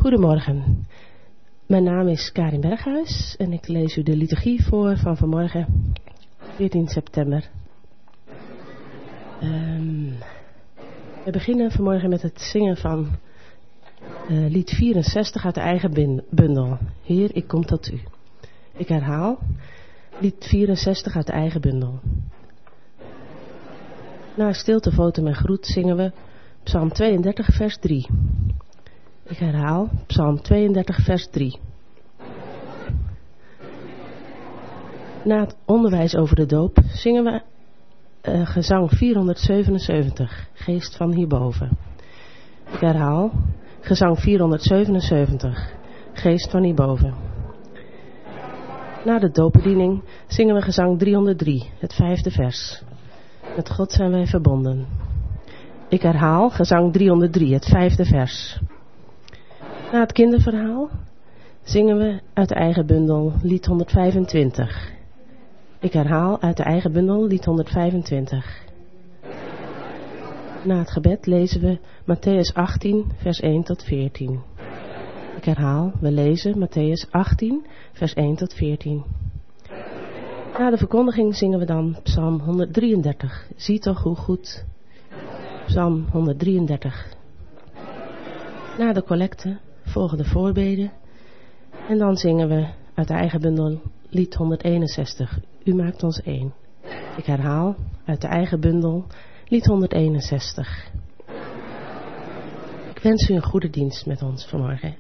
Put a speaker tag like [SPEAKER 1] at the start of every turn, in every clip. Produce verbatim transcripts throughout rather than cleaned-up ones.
[SPEAKER 1] Goedemorgen, mijn naam is Karin Berghuis en ik lees u de liturgie voor van vanmorgen, veertien september. Um, we beginnen vanmorgen met het zingen van uh, lied vierenzestig uit de eigen bundel. Heer, ik kom tot u. Ik herhaal, lied vierenzestig uit de eigen bundel. Na stiltevoten met groet zingen we Psalm tweeëndertig vers drie. Ik herhaal, Psalm tweeëndertig vers drie. Na het onderwijs over de doop zingen we uh, gezang vierhonderdzevenenzeventig, Geest van hierboven. Ik herhaal, gezang vierhonderdzevenenzeventig, Geest van hierboven. Na de doopbediening zingen we gezang driehonderddrie, het vijfde vers. Met God zijn wij verbonden. Ik herhaal, gezang driehonderddrie, het vijfde vers. Na het kinderverhaal zingen we uit de eigen bundel lied honderdvijfentwintig. Ik herhaal uit de eigen bundel lied honderdvijfentwintig. Na het gebed lezen we Mattheüs achttien vers één tot veertien. Ik herhaal, we lezen Mattheüs achttien vers één tot veertien. Na de verkondiging zingen we dan Psalm honderddrieëndertig. Zie toch hoe goed. Psalm honderddrieëndertig. Na de collecte volgen de voorbeden. En dan zingen we uit de eigen bundel lied honderdeenenzestig. U maakt ons één. Ik herhaal uit de eigen bundel lied honderdeenenzestig. Ik wens u een goede dienst met ons vanmorgen.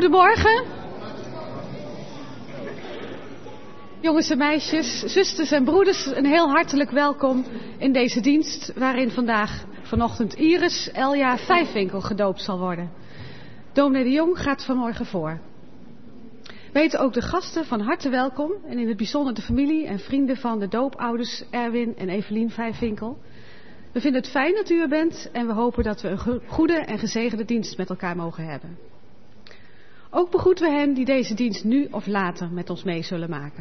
[SPEAKER 2] Goedemorgen. Jongens en meisjes, zusters en broeders, een heel hartelijk welkom in deze dienst waarin vandaag vanochtend Iris Elja Vijfwinkel gedoopt zal worden. Dominee de Jong gaat vanmorgen voor. Weten ook de gasten van harte welkom en in het bijzonder de familie en vrienden van de doopouders Erwin en Evelien Vijfwinkel. We vinden het fijn dat u er bent en we hopen dat we een goede en gezegende dienst met elkaar mogen hebben. Ook begroeten we hen die deze dienst nu of later met ons mee zullen maken.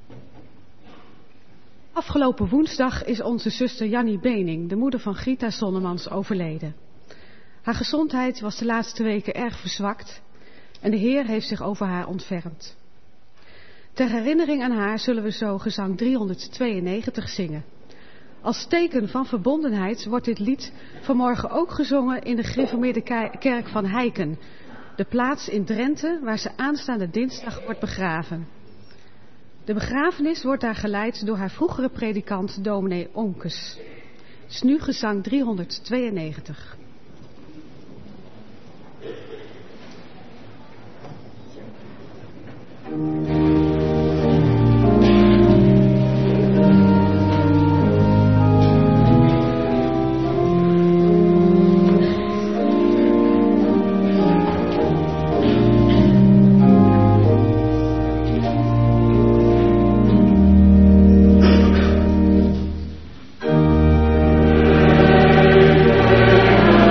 [SPEAKER 2] Afgelopen woensdag is onze zuster Jannie Bening, de moeder van Grita Sonnemans, overleden. Haar gezondheid was de laatste weken erg verzwakt en de Heer heeft zich over haar ontfermd. Ter herinnering aan haar zullen we zo gezang driehonderdtweeënnegentig zingen. Als teken van verbondenheid wordt dit lied vanmorgen ook gezongen in de gereformeerde kerk van Heiken, de plaats in Drenthe waar ze aanstaande dinsdag wordt begraven. De begrafenis wordt daar geleid door haar vroegere predikant dominee Onkes. Het is nu gezang driehonderdtweeënnegentig.
[SPEAKER 3] Thank you.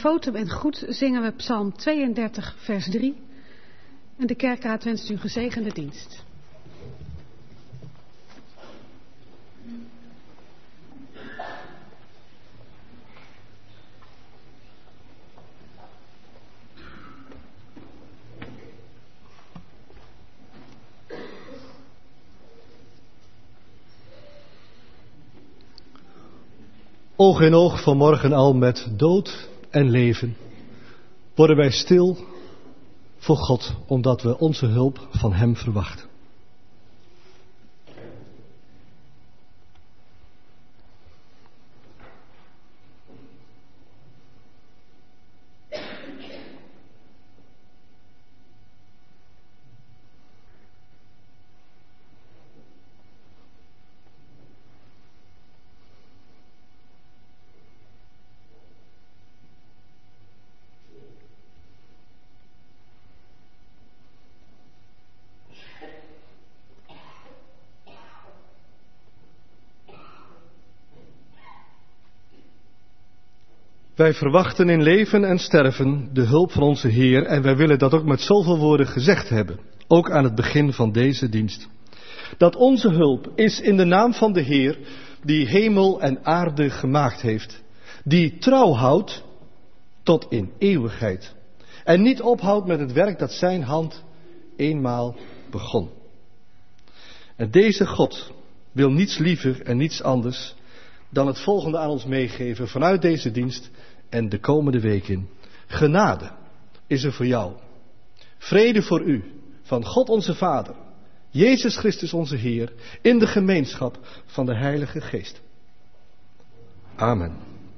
[SPEAKER 2] Fotum en Goed zingen we Psalm tweeëndertig, vers drie. En de kerkraad wenst u een gezegende dienst.
[SPEAKER 3] Oog in oog vanmorgen al met dood en leven worden wij stil voor God, omdat we onze hulp van Hem verwachten. Wij verwachten in leven en sterven de hulp van onze Heer en wij willen dat ook met zoveel woorden gezegd hebben, ook aan het begin van deze dienst. Dat onze hulp is in de naam van de Heer, die hemel en aarde gemaakt heeft, die trouw houdt tot in eeuwigheid en niet ophoudt met het werk dat zijn hand eenmaal begon. En deze God wil niets liever en niets anders dan het volgende aan ons meegeven vanuit deze dienst en de komende weken. Genade is er voor jou. Vrede voor u, van God onze Vader, Jezus Christus onze Heer, in de gemeenschap van de Heilige Geest. Amen.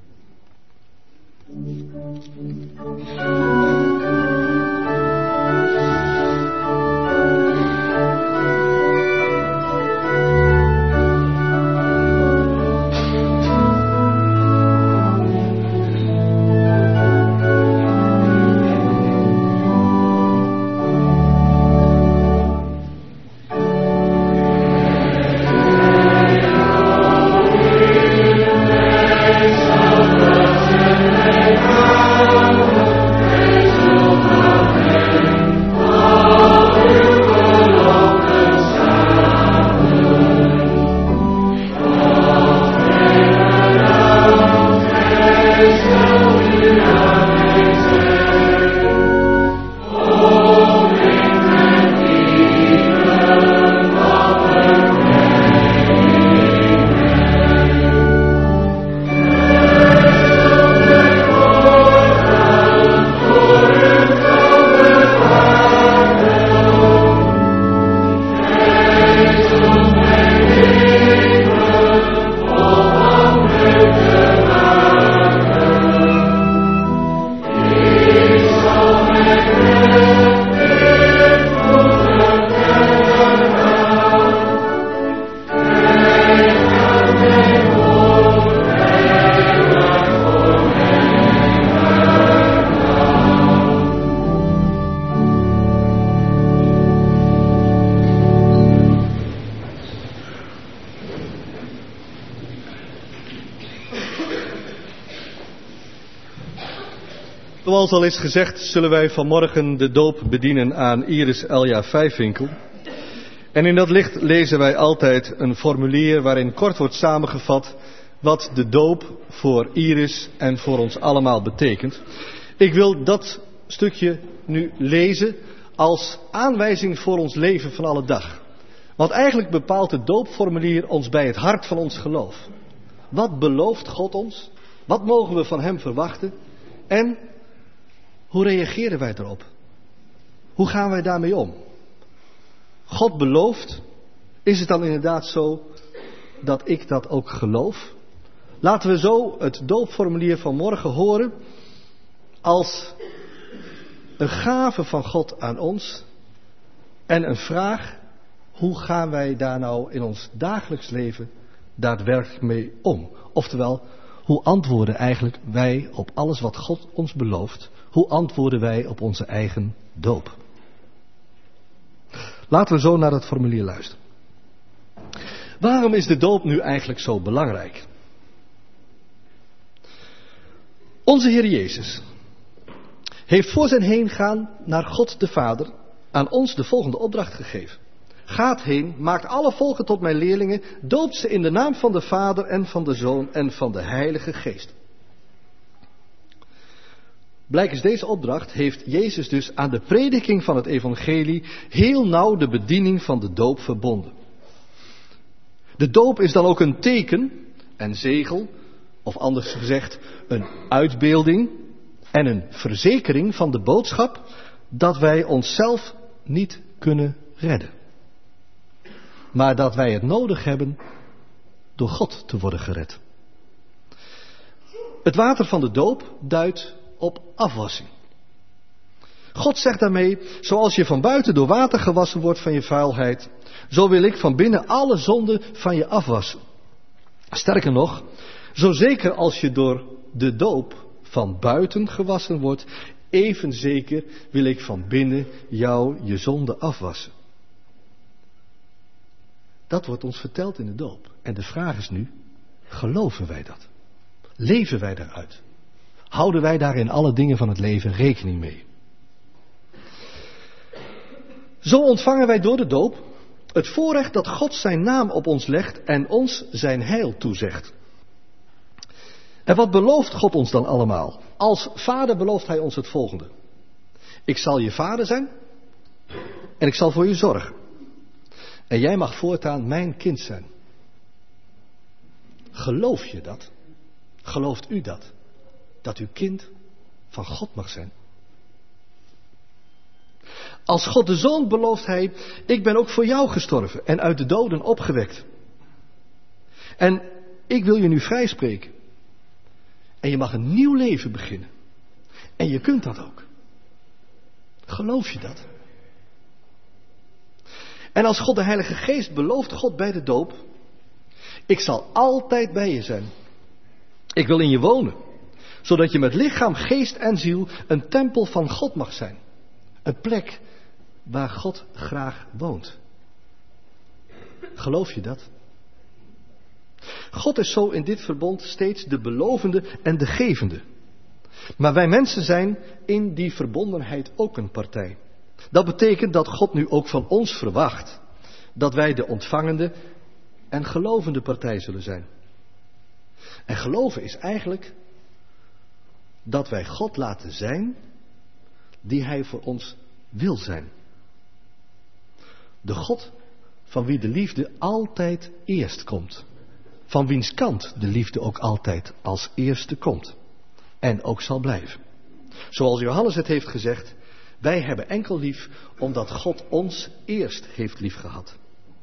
[SPEAKER 3] Zoals al is gezegd, zullen wij vanmorgen de doop bedienen aan Iris Elja Vijfwinkel. En in dat licht lezen wij altijd een formulier waarin kort wordt samengevat wat de doop voor Iris en voor ons allemaal betekent. Ik wil dat stukje nu lezen als aanwijzing voor ons leven van alle dag. Want eigenlijk bepaalt het doopformulier ons bij het hart van ons geloof. Wat belooft God ons? Wat mogen we van Hem verwachten? En hoe reageren wij erop? Hoe gaan wij daarmee om? God belooft, is het dan inderdaad zo dat ik dat ook geloof? Laten we zo het doopformulier van morgen horen als een gave van God aan ons en een vraag, hoe gaan wij daar nou in ons dagelijks leven daadwerkelijk mee om? Oftewel, hoe antwoorden eigenlijk wij op alles wat God ons belooft? Hoe antwoorden wij op onze eigen doop? Laten we zo naar dat formulier luisteren. Waarom is de doop nu eigenlijk zo belangrijk? Onze Heer Jezus heeft voor zijn heengaan naar God de Vader aan ons de volgende opdracht gegeven. Gaat heen, maakt alle volken tot mijn leerlingen, doopt ze in de naam van de Vader en van de Zoon en van de Heilige Geest. Blijkens deze opdracht heeft Jezus dus aan de prediking van het evangelie heel nauw de bediening van de doop verbonden. De doop is dan ook een teken en zegel, of anders gezegd een uitbeelding en een verzekering van de boodschap dat wij onszelf niet kunnen redden. Maar dat wij het nodig hebben door God te worden gered. Het water van de doop duidt op afwassing. God zegt daarmee, zoals je van buiten door water gewassen wordt van je vuilheid, zo wil ik van binnen alle zonden van je afwassen. Sterker nog, zo zeker als je door de doop van buiten gewassen wordt, even zeker wil ik van binnen jou je zonde afwassen. Dat wordt ons verteld in de doop. En de vraag is nu, geloven wij dat? Leven wij daaruit? Houden wij daar in alle dingen van het leven rekening mee? Zo ontvangen wij door de doop het voorrecht dat God zijn naam op ons legt en ons zijn heil toezegt. En wat belooft God ons dan allemaal? Als vader belooft hij ons het volgende. Ik zal je vader zijn en ik zal voor je zorgen. En jij mag voortaan mijn kind zijn. Geloof je dat? Gelooft u dat? Dat u kind van God mag zijn? Als God de Zoon belooft hij, ik ben ook voor jou gestorven en uit de doden opgewekt. En ik wil je nu vrijspreken. En je mag een nieuw leven beginnen. En je kunt dat ook. Geloof je dat? En als God de Heilige Geest belooft God bij de doop, ik zal altijd bij je zijn. Ik wil in je wonen, zodat je met lichaam, geest en ziel een tempel van God mag zijn. Een plek waar God graag woont. Geloof je dat? God is zo in dit verbond steeds de belovende en de gevende. Maar wij mensen zijn in die verbondenheid ook een partij. Dat betekent dat God nu ook van ons verwacht dat wij de ontvangende en gelovende partij zullen zijn. En geloven is eigenlijk dat wij God laten zijn die Hij voor ons wil zijn. De God van wie de liefde altijd eerst komt. Van wiens kant de liefde ook altijd als eerste komt. En ook zal blijven. Zoals Johannes het heeft gezegd, wij hebben enkel lief omdat God ons eerst heeft liefgehad.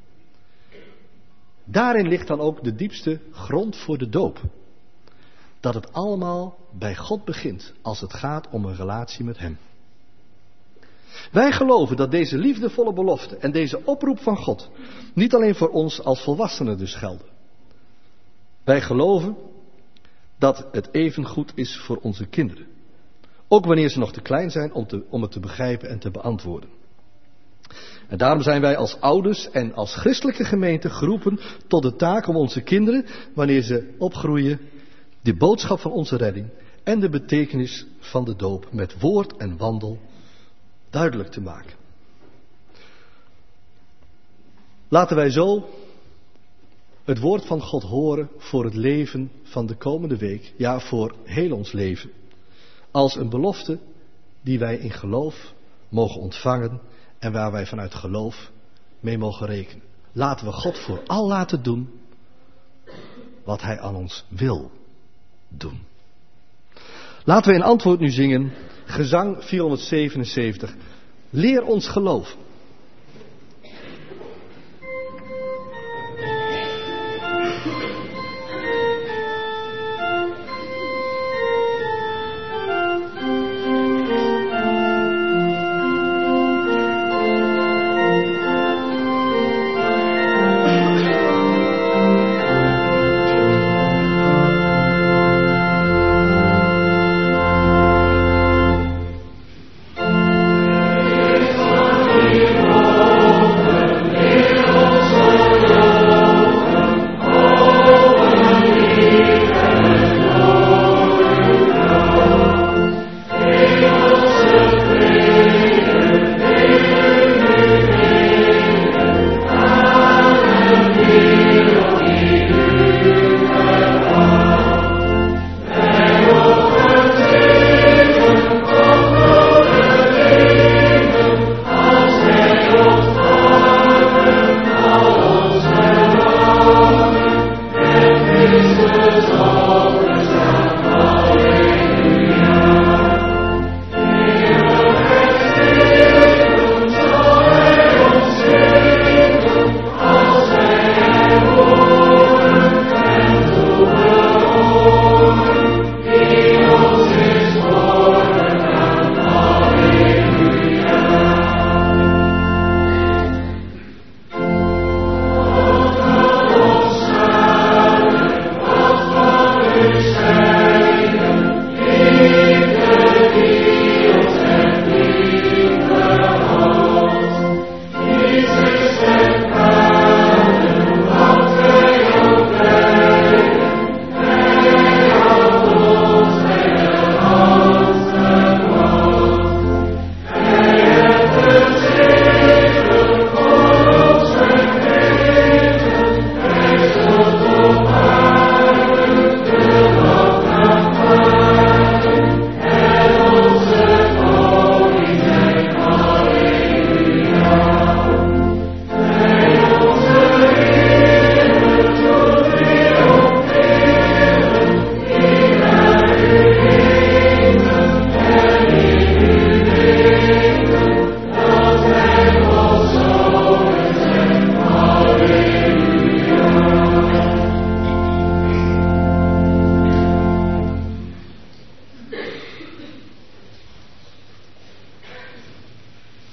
[SPEAKER 3] Daarin ligt dan ook de diepste grond voor de doop. Dat het allemaal bij God begint als het gaat om een relatie met Hem. Wij geloven dat deze liefdevolle belofte en deze oproep van God niet alleen voor ons als volwassenen dus gelden. Wij geloven dat het even goed is voor onze kinderen. Ook wanneer ze nog te klein zijn om, te, om het te begrijpen en te beantwoorden. En daarom zijn wij als ouders en als christelijke gemeente geroepen tot de taak om onze kinderen, wanneer ze opgroeien, de boodschap van onze redding en de betekenis van de doop met woord en wandel duidelijk te maken. Laten wij zo het woord van God horen voor het leven van de komende week, ja voor heel ons leven, als een belofte die wij in geloof mogen ontvangen en waar wij vanuit geloof mee mogen rekenen. Laten we God vooral laten doen wat Hij aan ons wil doen. Laten we in antwoord nu zingen, gezang vierhonderdzevenenzeventig. Leer ons geloven.
[SPEAKER 4] Yeah.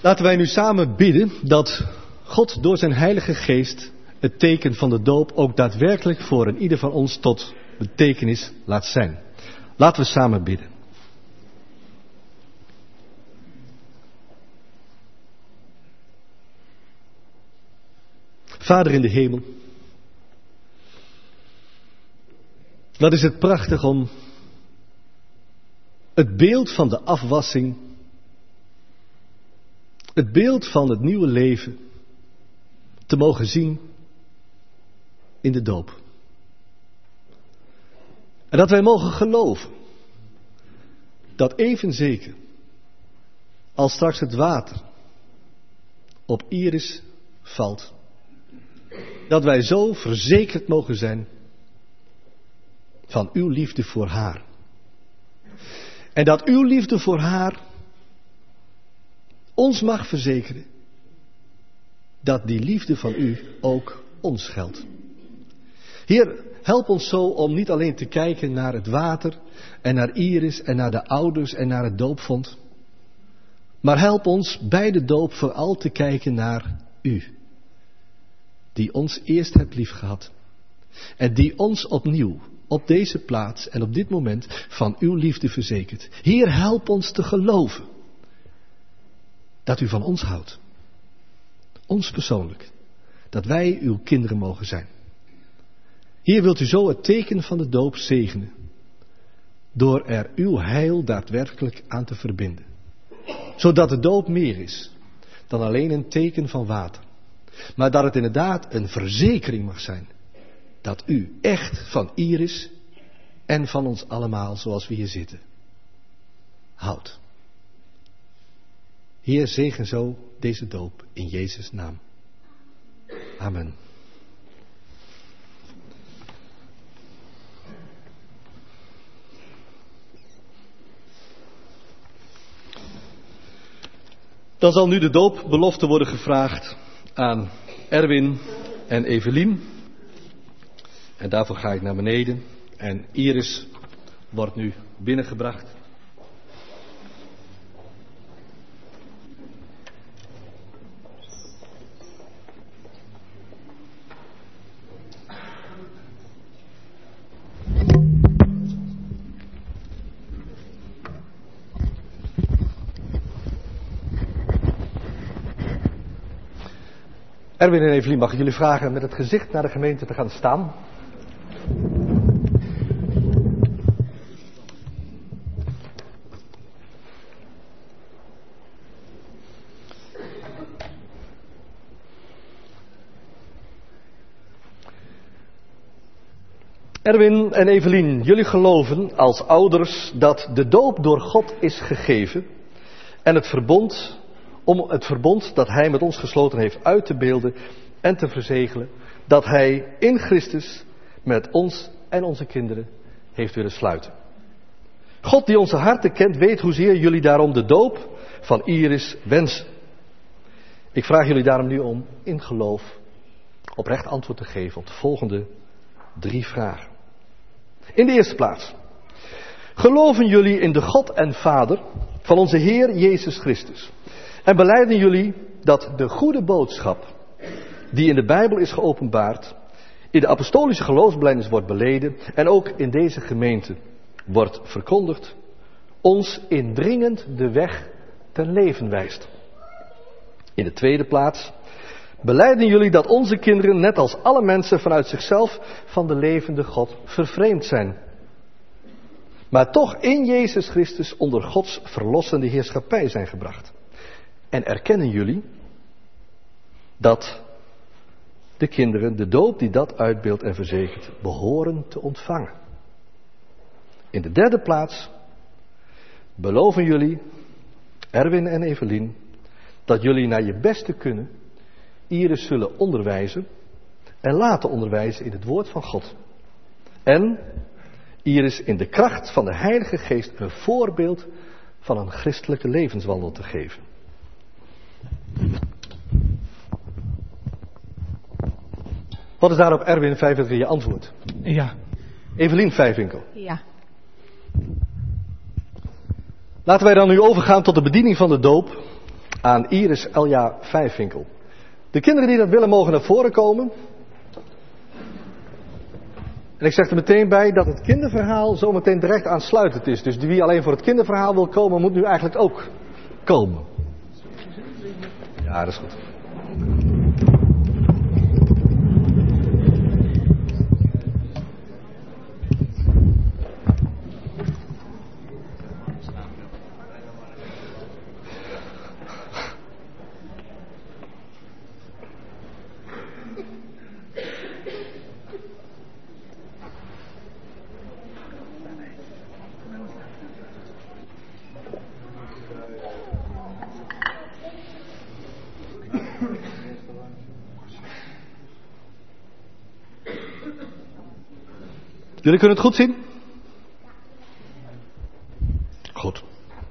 [SPEAKER 3] Laten wij nu samen bidden dat God door zijn Heilige Geest het teken van de doop ook daadwerkelijk voor een ieder van ons tot betekenis laat zijn. Laten we samen bidden. Vader in de hemel, wat is het prachtig om het beeld van de afwassing, het beeld van het nieuwe leven te mogen zien in de doop. En dat wij mogen geloven dat even zeker als straks het water op Iris valt, dat wij zo verzekerd mogen zijn van uw liefde voor haar. En dat uw liefde voor haar ons mag verzekeren dat die liefde van u ook ons geldt. Heer, help ons zo om niet alleen te kijken naar het water en naar Iris en naar de ouders en naar het doopvond, maar help ons bij de doop vooral te kijken naar u, die ons eerst hebt liefgehad en die ons opnieuw op deze plaats en op dit moment van uw liefde verzekert. Heer, help ons te geloven dat u van ons houdt. Ons persoonlijk. Dat wij uw kinderen mogen zijn. Heer, wilt u zo het teken van de doop zegenen, door er uw heil daadwerkelijk aan te verbinden. Zodat de doop meer is dan alleen een teken van water. Maar dat het inderdaad een verzekering mag zijn dat u echt van Iris en van ons allemaal, zoals we hier zitten, houdt. Heer, zegen zo deze doop in Jezus' naam. Amen. Dan zal nu de doopbelofte worden gevraagd aan Erwin en Evelien. En daarvoor ga ik naar beneden. En Iris wordt nu binnengebracht. Erwin en Evelien, mag ik jullie vragen met het gezicht naar de gemeente te gaan staan? Erwin en Evelien, jullie geloven als ouders dat de doop door God is gegeven en het verbond, om het verbond dat Hij met ons gesloten heeft uit te beelden en te verzegelen, dat Hij in Christus met ons en onze kinderen heeft willen sluiten. God die onze harten kent, weet hoezeer jullie daarom de doop van Iris wensen. Ik vraag jullie daarom nu om in geloof oprecht antwoord te geven op de volgende drie vragen. In de eerste plaats, geloven jullie in de God en Vader van onze Heer Jezus Christus? En belijden jullie dat de goede boodschap die in de Bijbel is geopenbaard, in de apostolische geloofsbelijdenis wordt beleden en ook in deze gemeente wordt verkondigd, ons indringend de weg ten leven wijst? In de tweede plaats, belijden jullie dat onze kinderen, net als alle mensen vanuit zichzelf, van de levende God vervreemd zijn, maar toch in Jezus Christus onder Gods verlossende heerschappij zijn gebracht? En erkennen jullie dat de kinderen de doop die dat uitbeeldt en verzekert, behoren te ontvangen? In de derde plaats, beloven jullie, Erwin en Evelien, dat jullie naar je beste kunnen Iris zullen onderwijzen en laten onderwijzen in het woord van God. En Iris in de kracht van de Heilige Geest een voorbeeld van een christelijke levenswandel te geven. Wat is daarop, Erwin Vijfwinkel, je antwoord?
[SPEAKER 4] Ja.
[SPEAKER 3] Evelien Vijfwinkel.
[SPEAKER 2] Ja.
[SPEAKER 3] Laten wij dan nu overgaan tot de bediening van de doop. aan Iris Elja Vijfwinkel. De kinderen die dat willen mogen naar voren komen. En ik zeg er meteen bij dat het kinderverhaal zometeen direct aansluitend is. Dus wie alleen voor het kinderverhaal wil komen, moet nu eigenlijk ook komen. Ja, dat is goed. Jullie kunnen het goed zien? Goed.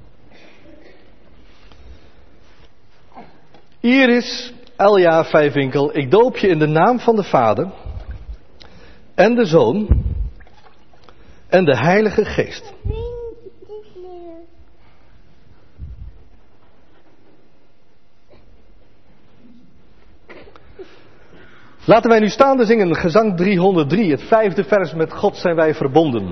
[SPEAKER 3] Iris Elja Vijfwinkel, ik doop je in de naam van de Vader en de Zoon en de Heilige Geest. Laten wij nu staande zingen gezang driehonderddrie, het vijfde vers, met God zijn wij verbonden.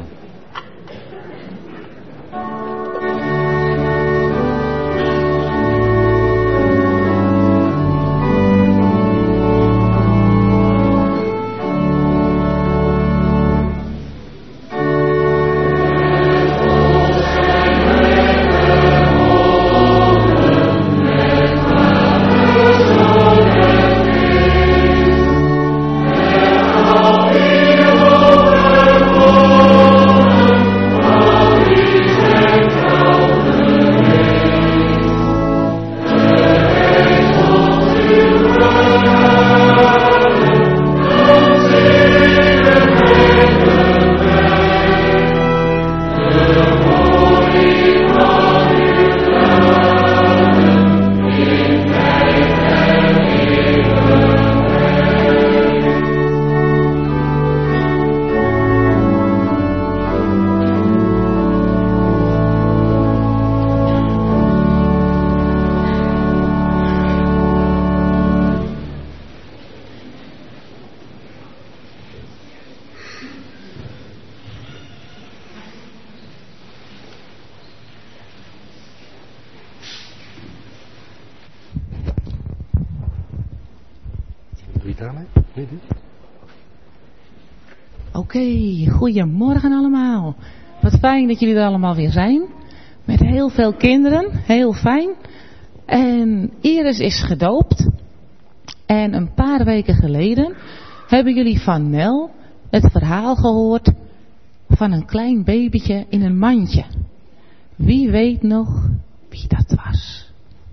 [SPEAKER 4] Oké, okay, goedemorgen allemaal. Wat fijn dat jullie er allemaal weer zijn. Met heel veel kinderen, heel fijn. En Iris is gedoopt. En een paar weken geleden hebben jullie van Nel het verhaal gehoord van een klein babytje in een mandje. Wie weet nog wie dat was?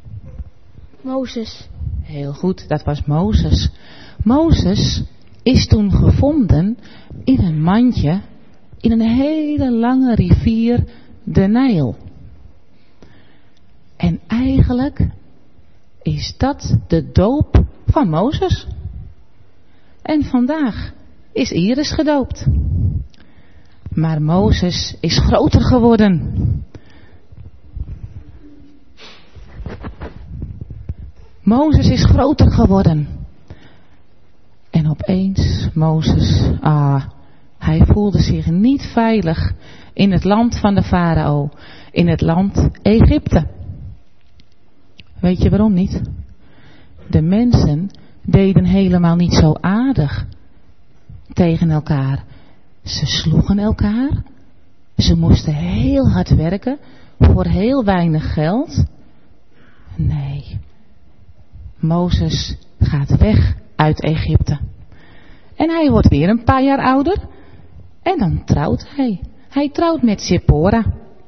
[SPEAKER 5] Mozes.
[SPEAKER 4] Heel goed, dat was Mozes. Mozes is toen gevonden in een mandje in een hele lange rivier, de Nijl. En eigenlijk is dat de doop van Mozes. En vandaag is Iris gedoopt. Maar Mozes is groter geworden. Mozes is groter geworden. En opeens, Mozes, ah, hij voelde zich niet veilig in het land van de farao, in het land Egypte. Weet je waarom niet? De mensen deden helemaal niet zo aardig tegen elkaar. Ze sloegen elkaar. Ze moesten heel hard werken voor heel weinig geld. Nee. Mozes gaat weg uit Egypte. En hij wordt weer een paar jaar ouder. En dan trouwt hij. Hij trouwt met Zippora.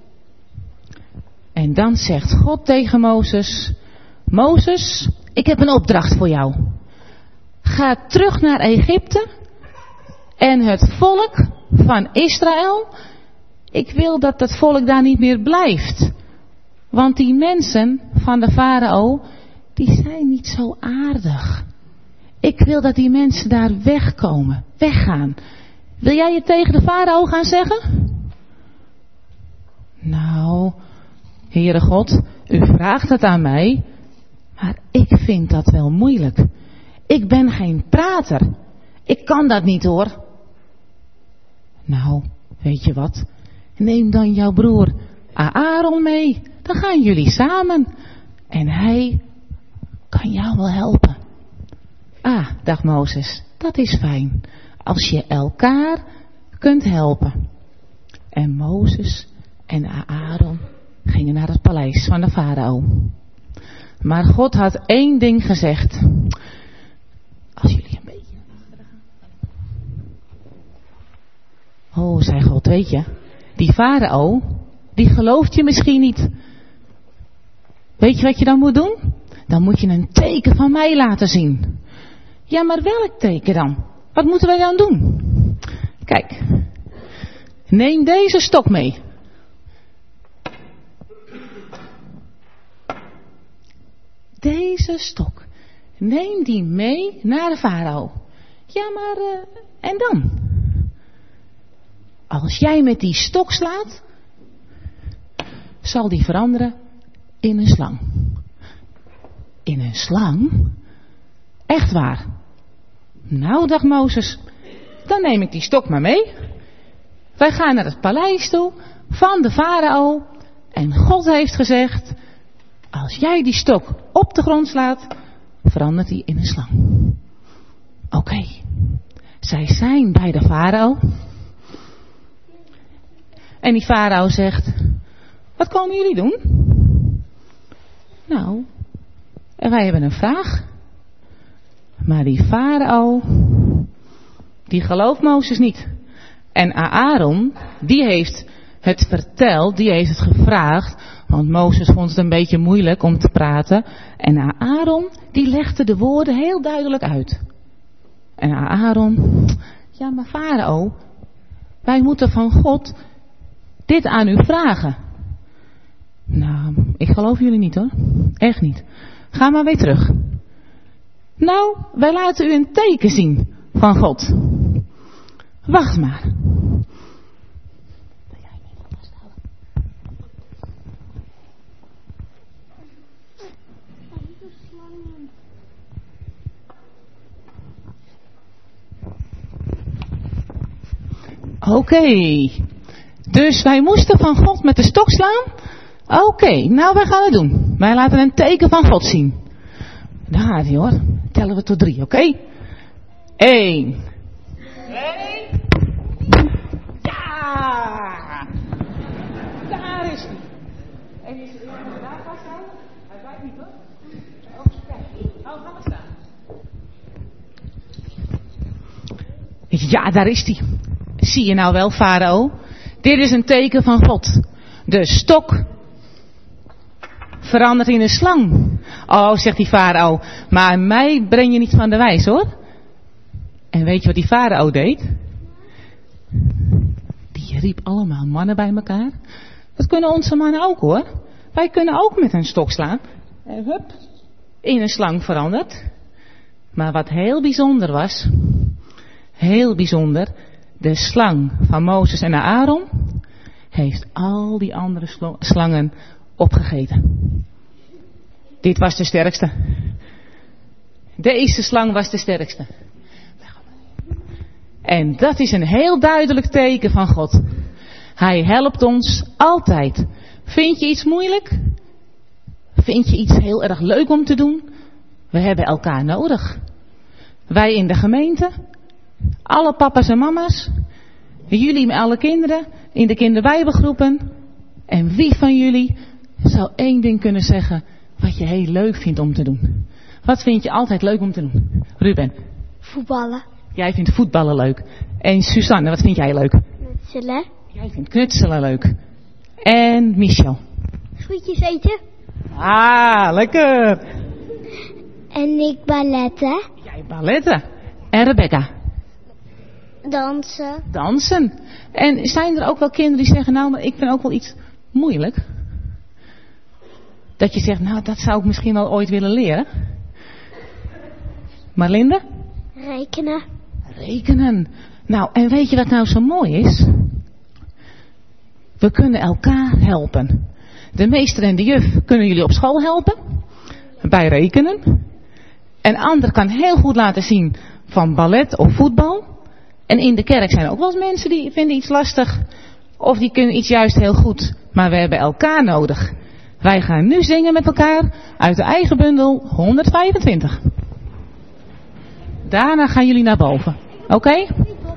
[SPEAKER 4] En dan zegt God tegen Mozes: Mozes, ik heb een opdracht voor jou. Ga terug naar Egypte. En het volk van Israël, ik wil dat het volk daar niet meer blijft. Want die mensen van de farao, die zijn niet zo aardig. Ik wil dat die mensen daar wegkomen, weggaan. Wil jij het tegen de farao gaan zeggen? Nou, Heere God, u vraagt het aan mij. Maar ik vind dat wel moeilijk. Ik ben geen prater. Ik kan dat niet hoor. Nou, weet je wat? Neem dan jouw broer Aaron mee. Dan gaan jullie samen. En hij kan jou wel helpen. Ah, dacht Mozes, dat is fijn. Als je elkaar kunt helpen. En Mozes en Aaron gingen naar het paleis van de farao. Maar God had één ding gezegd. Als jullie een beetje naar achteren gaan. Oh, zei God, weet je, die farao, die gelooft je misschien niet. Weet je wat je dan moet doen? Dan moet je een teken van mij laten zien. Ja, maar welk teken dan? Wat moeten wij dan doen? Kijk, neem deze stok mee. Deze stok. Neem die mee naar de farao. Ja, maar uh, en dan? Als jij met die stok slaat, zal die veranderen in een slang. In een slang? Echt waar? Nou, dacht Mozes, dan neem ik die stok maar mee. Wij gaan naar het paleis toe van de farao. En God heeft gezegd, als jij die stok op de grond slaat, verandert die in een slang. Oké. Okay. Zij zijn bij de farao. En die farao zegt, wat komen jullie doen? Nou, en wij hebben een vraag. Maar die farao, die gelooft Mozes niet. En Aaron, die heeft het verteld, die heeft het gevraagd. Want Mozes vond het een beetje moeilijk om te praten. En Aaron, die legde de woorden heel duidelijk uit. En Aaron, ja maar farao, wij moeten van God dit aan u vragen. Nou, ik geloof jullie niet hoor. Echt niet. Ga maar weer terug. Nou, wij laten u een teken zien van God. Wacht maar. Oké. Okay. Dus wij moesten van God met de stok slaan? Oké, okay, nou wij gaan het doen. Wij laten een teken van God zien. Daar gaat hij hoor. Tellen we tot drie, oké? Okay? Eén. Twee. Ja! Daar is hij. En is er iemand daar vasthouden? Hij blijft niet hoor. Oh, kijk. Oh, ga maar staan. Ja, daar is hij. Zie je nou wel, farao? Dit is een teken van God. De stok verandert in een slang. Oh, zegt die farao, maar mij breng je niet van de wijs hoor. En weet je wat die farao deed? Die riep allemaal mannen bij elkaar. Dat kunnen onze mannen ook hoor. Wij kunnen ook met een stok slaan. En hup, in een slang veranderd. Maar wat heel bijzonder was, heel bijzonder, de slang van Mozes en Aaron heeft al die andere sl- slangen opgegeten. Dit was de sterkste. Deze slang was de sterkste. En dat is een heel duidelijk teken van God. Hij helpt ons altijd. Vind je iets moeilijk? Vind je iets heel erg leuk om te doen? We hebben elkaar nodig. Wij in de gemeente, alle papa's en mama's, jullie met alle kinderen, in de kinderbijbelgroepen. En wie van jullie zou één ding kunnen zeggen wat je heel leuk vindt om te doen? Wat vind je altijd leuk om te doen? Ruben?
[SPEAKER 5] Voetballen.
[SPEAKER 4] Jij vindt voetballen leuk. En Suzanne, wat vind jij leuk?
[SPEAKER 5] Knutselen.
[SPEAKER 4] Jij vindt knutselen leuk. En Michel?
[SPEAKER 5] Frietjes eten.
[SPEAKER 4] Ah, lekker.
[SPEAKER 5] En ik balletten.
[SPEAKER 4] Jij balletten. En Rebecca?
[SPEAKER 5] Dansen.
[SPEAKER 4] Dansen. En zijn er ook wel kinderen die zeggen, nou, maar ik vind ook wel iets moeilijk? Dat je zegt, nou, dat zou ik misschien wel ooit willen leren. Marlinde?
[SPEAKER 5] Rekenen.
[SPEAKER 4] Rekenen. Nou, en weet je wat nou zo mooi is? We kunnen elkaar helpen. De meester en de juf kunnen jullie op school helpen. bij rekenen. Een ander kan heel goed laten zien van ballet of voetbal. En in de kerk zijn er ook wel eens mensen die vinden iets lastig. Of die kunnen iets juist heel goed. Maar we hebben elkaar nodig. Wij gaan nu zingen met elkaar uit de eigen bundel honderdvijfentwintig. Daarna gaan jullie naar boven. Oké? Okay?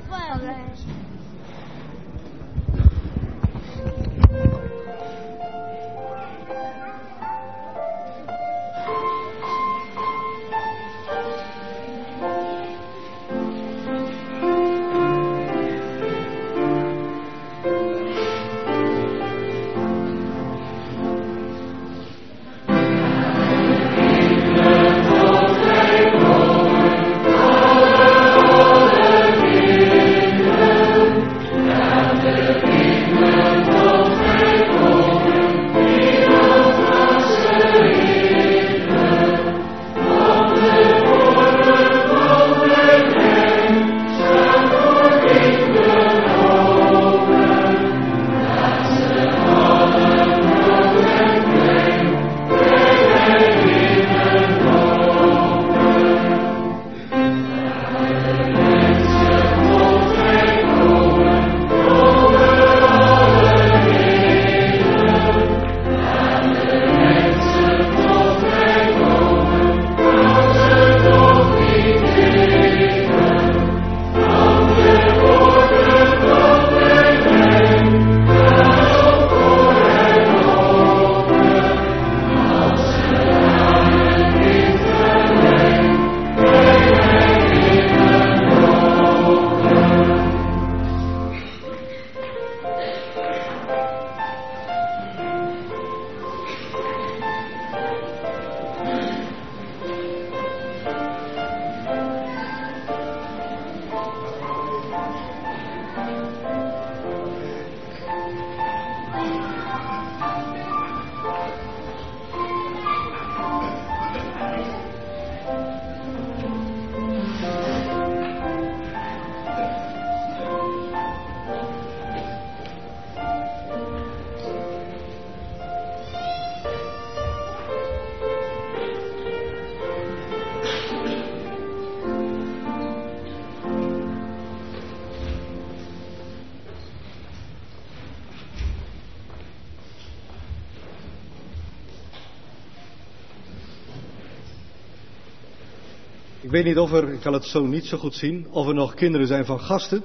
[SPEAKER 3] Ik weet niet of er, ik kan het zo niet zo goed zien, of er nog kinderen zijn van gasten.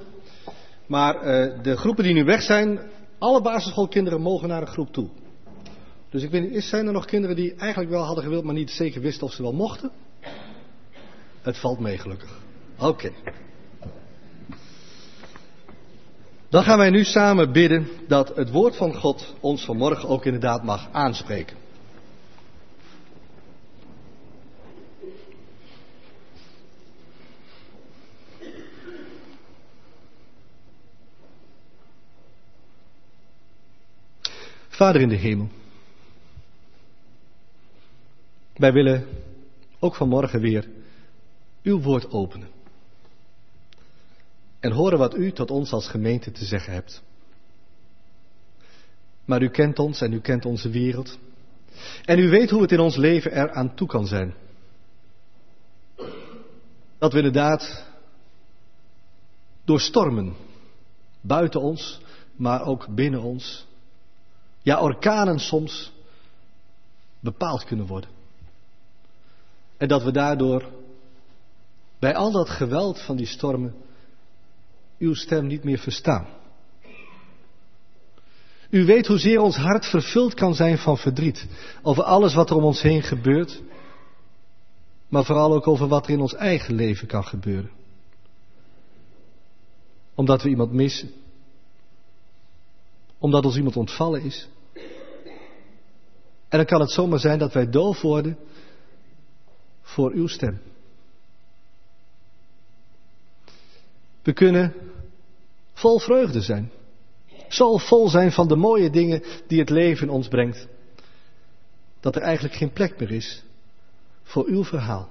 [SPEAKER 3] Maar uh, de groepen die nu weg zijn, alle basisschoolkinderen mogen naar een groep toe. Dus ik weet niet, is, zijn er nog kinderen die eigenlijk wel hadden gewild, maar niet zeker wisten of ze wel mochten? Het valt mee gelukkig. Oké. Okay. Dan gaan wij nu samen bidden dat het woord van God ons vanmorgen ook inderdaad mag aanspreken. Vader in de hemel, wij willen ook vanmorgen weer uw woord openen. En horen wat u tot ons als gemeente te zeggen hebt. Maar u kent ons en u kent onze wereld. En u weet hoe het in ons leven eraan toe kan zijn. Dat we inderdaad door stormen, buiten ons, maar ook binnen ons, ja, orkanen soms bepaald kunnen worden. En dat we daardoor bij al dat geweld van die stormen uw stem niet meer verstaan. U weet hoezeer ons hart vervuld kan zijn van verdriet over alles wat er om ons heen gebeurt, maar vooral ook over wat er in ons eigen leven kan gebeuren. Omdat we iemand missen. Omdat ons iemand ontvallen is. En dan kan het zomaar zijn dat wij doof worden voor uw stem. We kunnen vol vreugde zijn. Zo vol zijn van de mooie dingen die het leven ons brengt. Dat er eigenlijk geen plek meer is voor uw verhaal.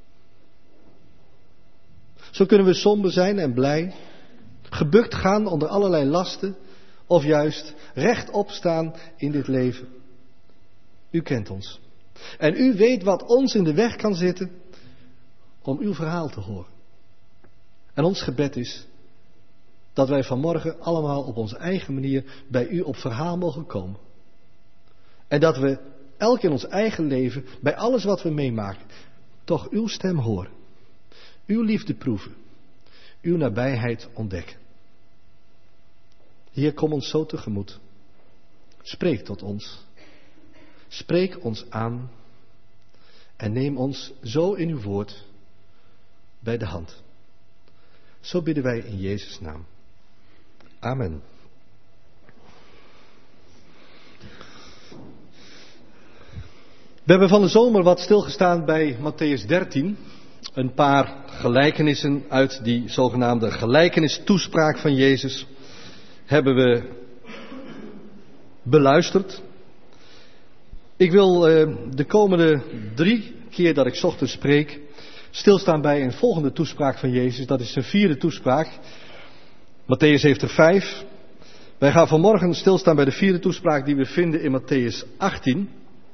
[SPEAKER 3] Zo kunnen we somber zijn en blij. Gebukt gaan onder allerlei lasten. Of juist rechtop staan in dit leven. U kent ons. En u weet wat ons in de weg kan zitten om uw verhaal te horen. En ons gebed is dat wij vanmorgen allemaal op onze eigen manier bij u op verhaal mogen komen. En dat we elk in ons eigen leven, bij alles wat we meemaken, toch uw stem horen. Uw liefde proeven. Uw nabijheid ontdekken. Heer, kom ons zo tegemoet. Spreek tot ons. Spreek ons aan. En neem ons zo in uw woord bij de hand. Zo bidden wij in Jezus' naam. Amen. We hebben van de zomer wat stilgestaan bij Mattheüs dertien. Een paar gelijkenissen uit die zogenaamde gelijkenistoespraak van Jezus hebben we beluisterd. Ik wil uh, de komende drie keer dat ik 's ochtends spreek stilstaan bij een volgende toespraak van Jezus. Dat is zijn vierde toespraak. Matthäus heeft er vijf. Wij gaan vanmorgen stilstaan bij de vierde toespraak die we vinden in Matthäus achttien.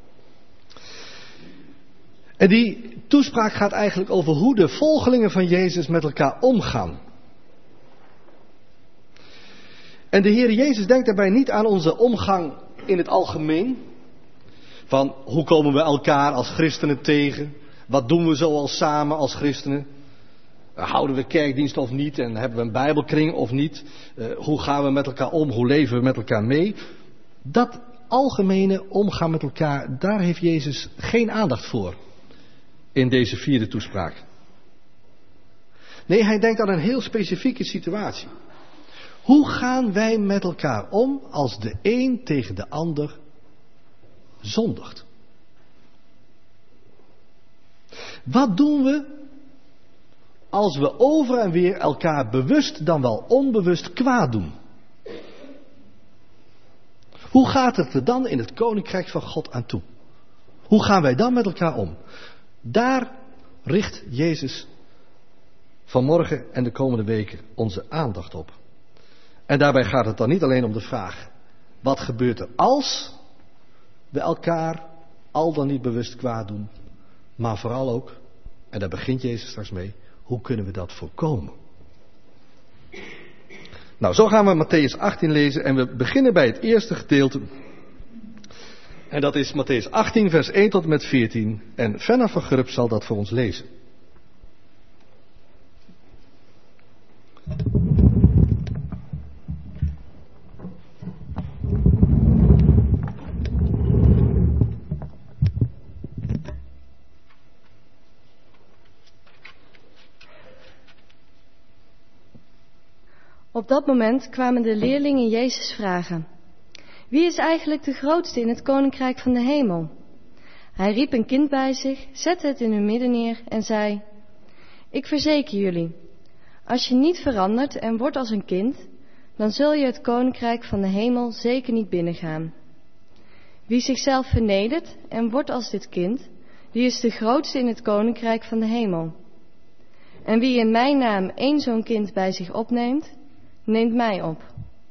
[SPEAKER 3] En die toespraak gaat eigenlijk over hoe de volgelingen van Jezus met elkaar omgaan. En de Heer Jezus denkt daarbij niet aan onze omgang in het algemeen. Van hoe komen we elkaar als christenen tegen? Wat doen we zoal samen als christenen? Houden we kerkdienst of niet? En hebben we een bijbelkring of niet? Uh, hoe gaan we met elkaar om? Hoe leven we met elkaar mee? Dat algemene omgaan met elkaar, daar heeft Jezus geen aandacht voor. In deze vierde toespraak. Nee, hij denkt aan een heel specifieke situatie. Hoe gaan wij met elkaar om als de een tegen de ander zondigt? Wat doen we als we over en weer elkaar bewust dan wel onbewust kwaad doen? Hoe gaat het er dan in het koninkrijk van God aan toe? Hoe gaan wij dan met elkaar om? Daar richt Jezus vanmorgen en de komende weken onze aandacht op. En daarbij gaat het dan niet alleen om de vraag: wat gebeurt er als we elkaar al dan niet bewust kwaad doen? Maar vooral ook, en daar begint Jezus straks mee, hoe kunnen we dat voorkomen? Nou, zo gaan we Matthäus achttien lezen en we beginnen bij het eerste gedeelte. En dat is Matthäus achttien vers één tot en met veertien. En Venna van Gurp zal dat voor ons lezen.
[SPEAKER 6] Op dat moment kwamen de leerlingen Jezus vragen: wie is eigenlijk de grootste in het koninkrijk van de hemel? Hij riep een kind bij zich, zette het in hun midden neer en zei: ik verzeker jullie, als je niet verandert en wordt als een kind, dan zul je het koninkrijk van de hemel zeker niet binnengaan. Wie zichzelf vernedert en wordt als dit kind, die is de grootste in het koninkrijk van de hemel. En wie in mijn naam één zo'n kind bij zich opneemt, neemt mij op.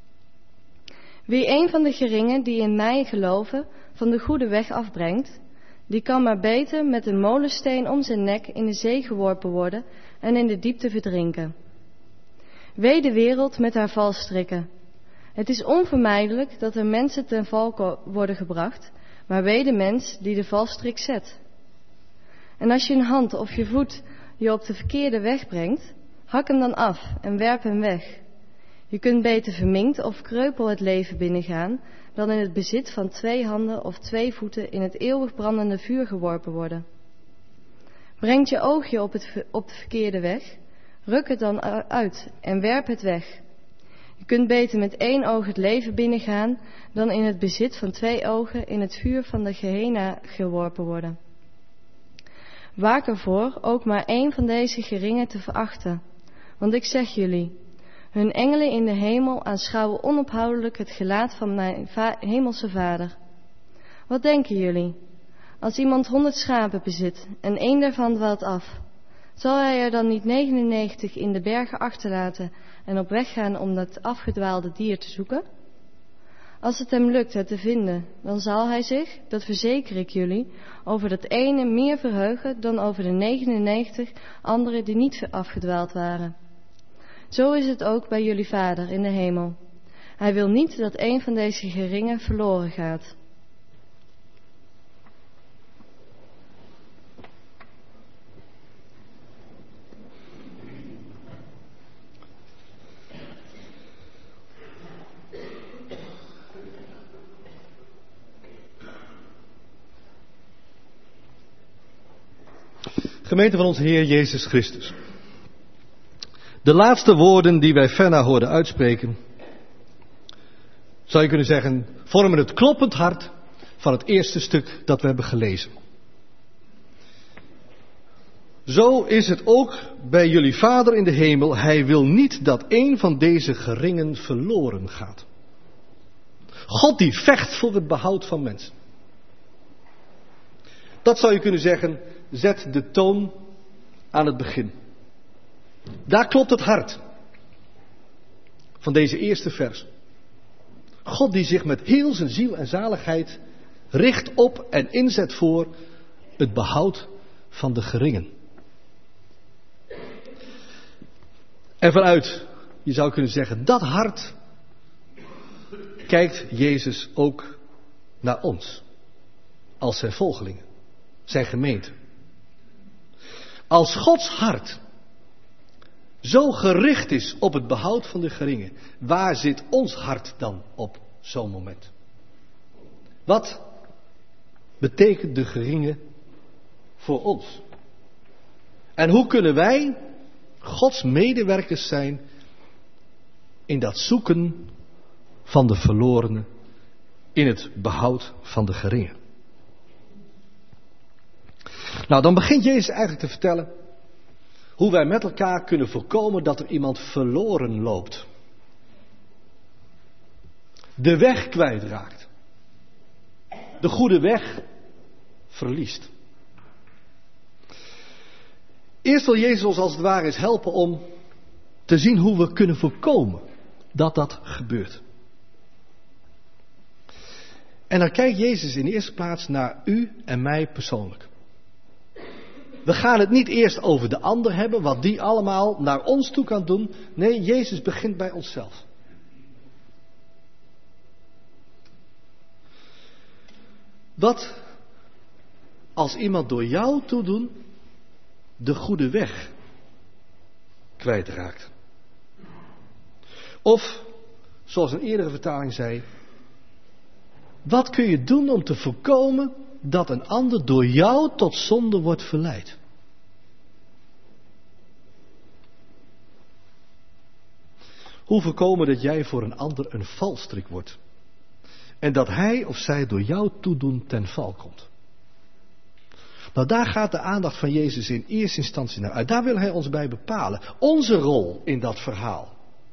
[SPEAKER 6] Wie een van de geringen die in mij geloven van de goede weg afbrengt, die kan maar beter met een molensteen om zijn nek in de zee geworpen worden en in de diepte verdrinken. Wee de wereld met haar valstrikken. Het is onvermijdelijk dat er mensen ten val worden gebracht, maar wee de mens die de valstrik zet. En als je een hand of je voet je op de verkeerde weg brengt, hak hem dan af en werp hem weg. Je kunt beter verminkt of kreupel het leven binnengaan dan in het bezit van twee handen of twee voeten in het eeuwig brandende vuur geworpen worden. Brengt je oogje op, het, op de verkeerde weg, ruk het dan uit en werp het weg. Je kunt beter met één oog het leven binnengaan dan in het bezit van twee ogen in het vuur van de Gehenna geworpen worden. Waak ervoor ook maar één van deze geringen te verachten, want ik zeg jullie, hun engelen in de hemel aanschouwen onophoudelijk het gelaat van mijn va- hemelse Vader. Wat denken jullie? Als iemand honderd schapen bezit en één daarvan dwaalt af, zal hij er dan niet negenennegentig in de bergen achterlaten en op weg gaan om dat afgedwaalde dier te zoeken? Als het hem lukt het te vinden, dan zal hij zich, dat verzeker ik jullie, over dat ene meer verheugen dan over de negenennegentig anderen die niet afgedwaald waren. Zo is het ook bij jullie Vader in de hemel. Hij wil niet dat een van deze geringen verloren gaat.
[SPEAKER 3] Gemeente van onze Heer Jezus Christus. De laatste woorden die wij Fenna hoorden uitspreken, zou je kunnen zeggen, vormen het kloppend hart van het eerste stuk dat we hebben gelezen. Zo is het ook bij jullie Vader in de hemel. Hij wil niet dat een van deze geringen verloren gaat. God die vecht voor het behoud van mensen. Dat zou je kunnen zeggen, zet de toon aan het begin. Daar klopt het hart van deze eerste vers. God die zich met heel zijn ziel en zaligheid richt op en inzet voor het behoud van de geringen. En vanuit, je zou kunnen zeggen, dat hart kijkt Jezus ook naar ons als zijn volgelingen, zijn gemeente. Als Gods hart zo gericht is op het behoud van de geringen, waar zit ons hart dan op zo'n moment? Wat betekent de geringen voor ons? En hoe kunnen wij Gods medewerkers zijn in dat zoeken van de verlorenen, in het behoud van de geringen? Nou, dan begint Jezus eigenlijk te vertellen hoe wij met elkaar kunnen voorkomen dat er iemand verloren loopt. De weg kwijtraakt. De goede weg verliest. Eerst wil Jezus ons als het ware eens helpen om te zien hoe we kunnen voorkomen dat dat gebeurt. En dan kijkt Jezus in de eerste plaats naar u en mij persoonlijk. We gaan het niet eerst over de ander hebben, wat die allemaal naar ons toe kan doen. Nee, Jezus begint bij onszelf. Wat als iemand door jou toedoen de goede weg kwijtraakt? Of, zoals een eerdere vertaling zei, wat kun je doen om te voorkomen dat een ander door jou tot zonde wordt verleid? Hoe voorkomen dat jij voor een ander een valstrik wordt? En dat hij of zij door jou toedoen ten val komt? Nou, daar gaat de aandacht van Jezus in eerste instantie naar uit. Daar wil hij ons bij bepalen. Onze rol in dat verhaal.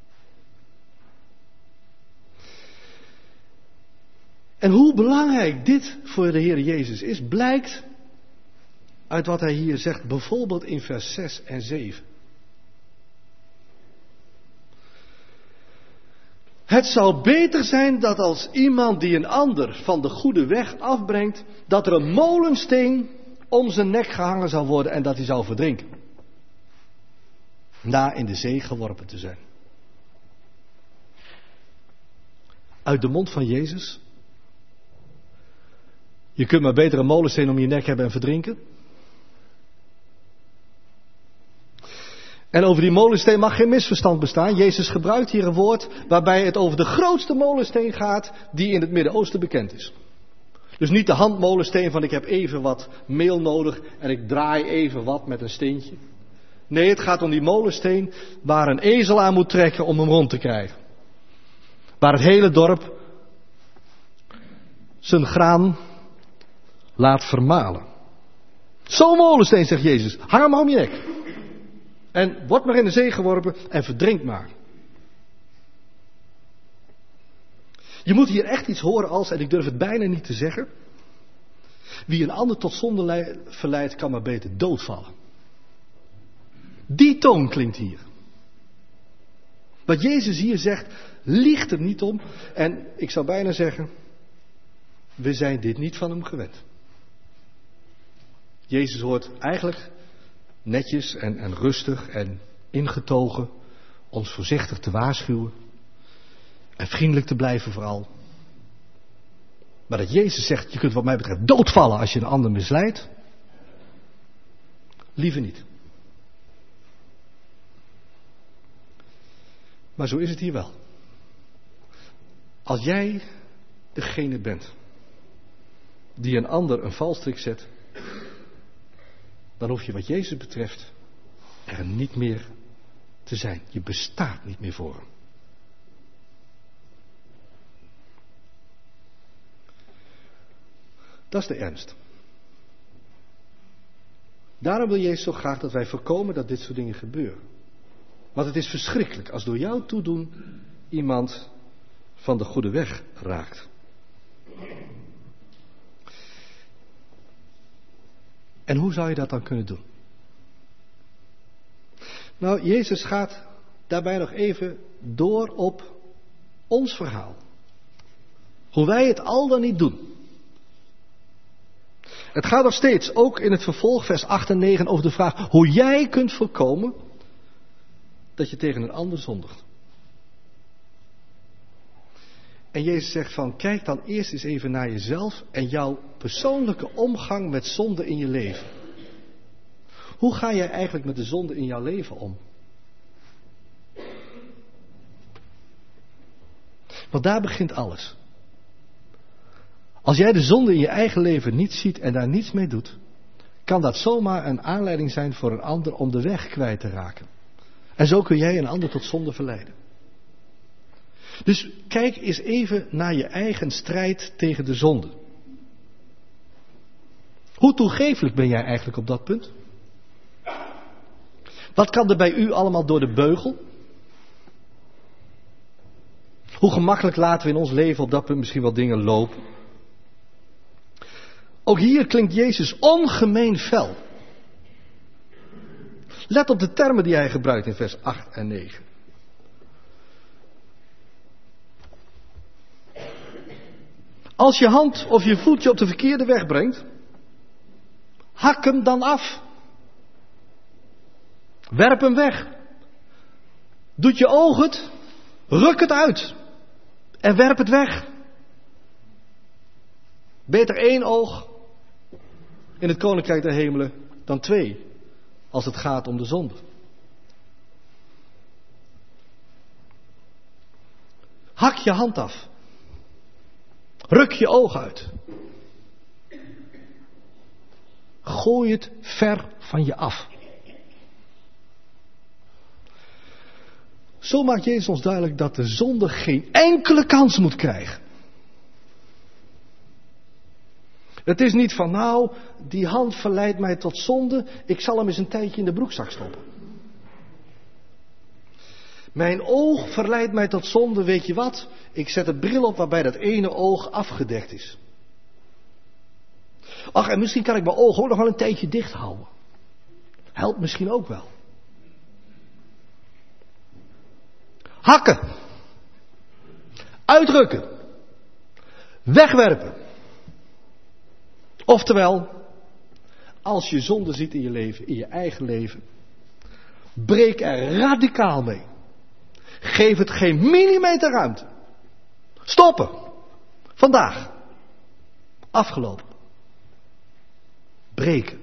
[SPEAKER 3] En hoe belangrijk dit voor de Heer Jezus is, blijkt uit wat hij hier zegt, bijvoorbeeld in vers zes en zeven. Het zou beter zijn dat als iemand die een ander van de goede weg afbrengt, dat er een molensteen om zijn nek gehangen zou worden en dat hij zou verdrinken. Na in de zee geworpen te zijn. Uit de mond van Jezus. Je kunt maar beter een molensteen om je nek hebben en verdrinken. En over die molensteen mag geen misverstand bestaan. Jezus gebruikt hier een woord waarbij het over de grootste molensteen gaat die in het Midden-Oosten bekend is. Dus niet de handmolensteen van ik heb even wat meel nodig en ik draai even wat met een steentje. Nee, het gaat om die molensteen waar een ezel aan moet trekken om hem rond te krijgen. Waar het hele dorp zijn graan laat vermalen. Zo'n molensteen, zegt Jezus, hang hem maar om je nek. En word maar in de zee geworpen en verdrink maar. Je moet hier echt iets horen als, en ik durf het bijna niet te zeggen, wie een ander tot zonde verleidt, kan maar beter doodvallen. Die toon klinkt hier. Wat Jezus hier zegt, liegt er niet om. En ik zou bijna zeggen, we zijn dit niet van hem gewend. Jezus hoort eigenlijk netjes en, en rustig en ingetogen ons voorzichtig te waarschuwen. En vriendelijk te blijven vooral. Maar dat Jezus zegt, je kunt wat mij betreft doodvallen als je een ander misleidt. Liever niet. Maar zo is het hier wel. Als jij degene bent die een ander een valstrik zet, dan hoef je wat Jezus betreft er niet meer te zijn. Je bestaat niet meer voor hem. Dat is de ernst. Daarom wil Jezus zo graag dat wij voorkomen dat dit soort dingen gebeuren. Want het is verschrikkelijk als door jouw toedoen iemand van de goede weg raakt. En hoe zou je dat dan kunnen doen? Nou, Jezus gaat daarbij nog even door op ons verhaal. Hoe wij het al dan niet doen. Het gaat nog steeds, ook in het vervolg, vers acht en negen, over de vraag hoe jij kunt voorkomen dat je tegen een ander zondigt. En Jezus zegt van, kijk dan eerst eens even naar jezelf en jouw persoonlijke omgang met zonde in je leven. Hoe ga jij eigenlijk met de zonde in jouw leven om? Want daar begint alles. Als jij de zonde in je eigen leven niet ziet en daar niets mee doet, kan dat zomaar een aanleiding zijn voor een ander om de weg kwijt te raken. En zo kun jij een ander tot zonde verleiden. Dus kijk eens even naar je eigen strijd tegen de zonde. Hoe toegeeflijk ben jij eigenlijk op dat punt? Wat kan er bij u allemaal door de beugel? Hoe gemakkelijk laten we in ons leven op dat punt misschien wel dingen lopen? Ook hier klinkt Jezus ongemeen fel. Let op de termen die hij gebruikt in vers acht en negen. Als je hand of je voetje op de verkeerde weg brengt, hak hem dan af. Werp hem weg. Doet je oog het, ruk het uit en werp het weg. Beter één oog in het koninkrijk der hemelen dan twee, als het gaat om de zonde. Hak je hand af. Ruk je oog uit. Gooi het ver van je af. Zo maakt Jezus ons duidelijk dat de zonde geen enkele kans moet krijgen. Het is niet van, nou, die hand verleidt mij tot zonde, ik zal hem eens een tijdje in de broekzak stoppen. Mijn oog verleidt mij tot zonde, weet je wat? Ik zet een bril op waarbij dat ene oog afgedekt is. Ach, en misschien kan ik mijn oog ook nog wel een tijdje dicht houden. Helpt misschien ook wel. Hakken. Uitrukken. Wegwerpen. Oftewel, als je zonde ziet in je leven, in je eigen leven, breek er radicaal mee. Geef het geen millimeter ruimte. Stoppen. Vandaag. Afgelopen. Breken.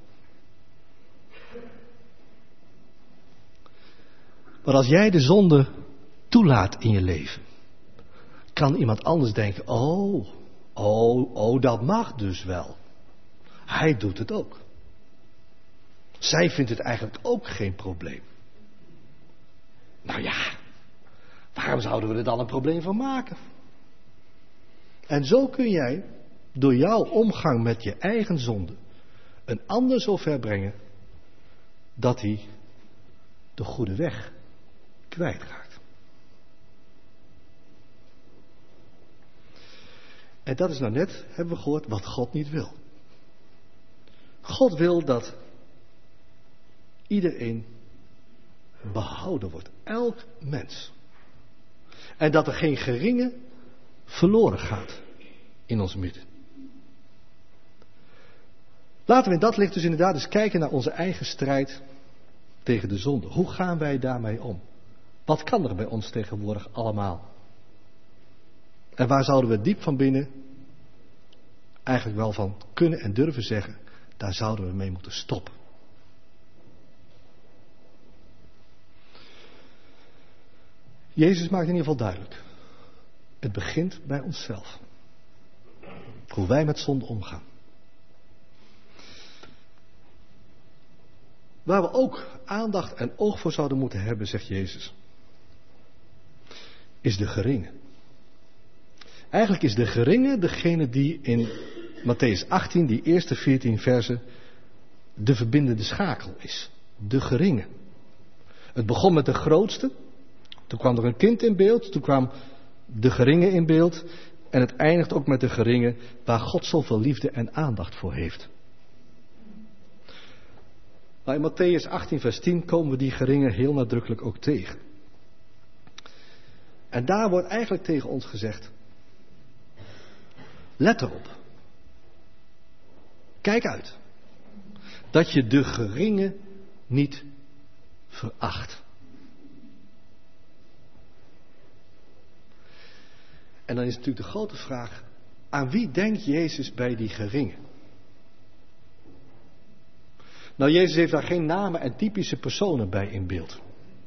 [SPEAKER 3] Maar als jij de zonde toelaat in je leven, kan iemand anders denken, oh, oh, oh, dat mag dus wel. Hij doet het ook. Zij vindt het eigenlijk ook geen probleem. Nou ja, waarom zouden we er dan een probleem van maken? En zo kun jij, door jouw omgang met je eigen zonde, een ander zo ver brengen dat hij de goede weg kwijtraakt. En dat is nou net, hebben we gehoord, wat God niet wil. God wil dat iedereen behouden wordt. Elk mens. En dat er geen geringe verloren gaat in ons midden. Laten we in dat licht dus inderdaad eens kijken naar onze eigen strijd tegen de zonde. Hoe gaan wij daarmee om? Wat kan er bij ons tegenwoordig allemaal? En waar zouden we diep van binnen eigenlijk wel van kunnen en durven zeggen, daar zouden we mee moeten stoppen. Jezus maakt in ieder geval duidelijk. Het begint bij onszelf. Hoe wij met zonde omgaan. Waar we ook aandacht en oog voor zouden moeten hebben, zegt Jezus, is de geringe. Eigenlijk is de geringe degene die in Mattheüs achttien, die eerste veertien versen, de verbindende schakel is. De geringe. Het begon met de grootste. Toen kwam er een kind in beeld. Toen kwam de geringe in beeld. En het eindigt ook met de geringe waar God zoveel liefde en aandacht voor heeft. Maar in Mattheüs achttien vers tien komen we die geringe heel nadrukkelijk ook tegen. En daar wordt eigenlijk tegen ons gezegd, let erop. Kijk uit. Dat je de geringe niet veracht. En dan is natuurlijk de grote vraag, aan wie denkt Jezus bij die geringe? Nou, Jezus heeft daar geen namen en typische personen bij in beeld.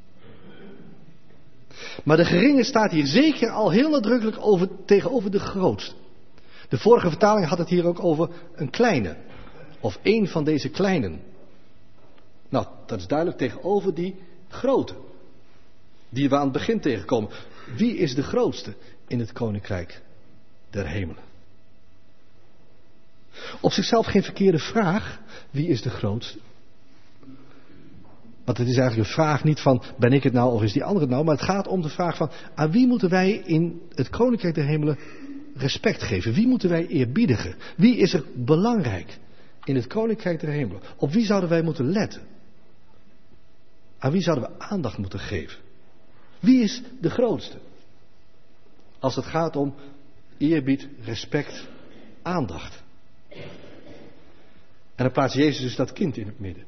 [SPEAKER 3] Maar de geringe staat hier zeker al heel nadrukkelijk over, tegenover de grootste. De vorige vertaling had het hier ook over een kleine. Of één van deze kleinen. Nou, dat is duidelijk tegenover die grote. Die we aan het begin tegenkomen. Wie is de grootste in het koninkrijk der hemelen? Op zichzelf geen verkeerde vraag. Wie is de grootste? Want het is eigenlijk een vraag niet van, ben ik het nou of is die andere het nou? Maar het gaat om de vraag van, aan wie moeten wij in het koninkrijk der hemelen respect geven? Wie moeten wij eerbiedigen? Wie is er belangrijk in het koninkrijk der hemelen? Op wie zouden wij moeten letten? Aan wie zouden we aandacht moeten geven? Wie is de grootste? Als het gaat om eerbied, respect, aandacht. En dan plaatst Jezus dus dat kind in het midden.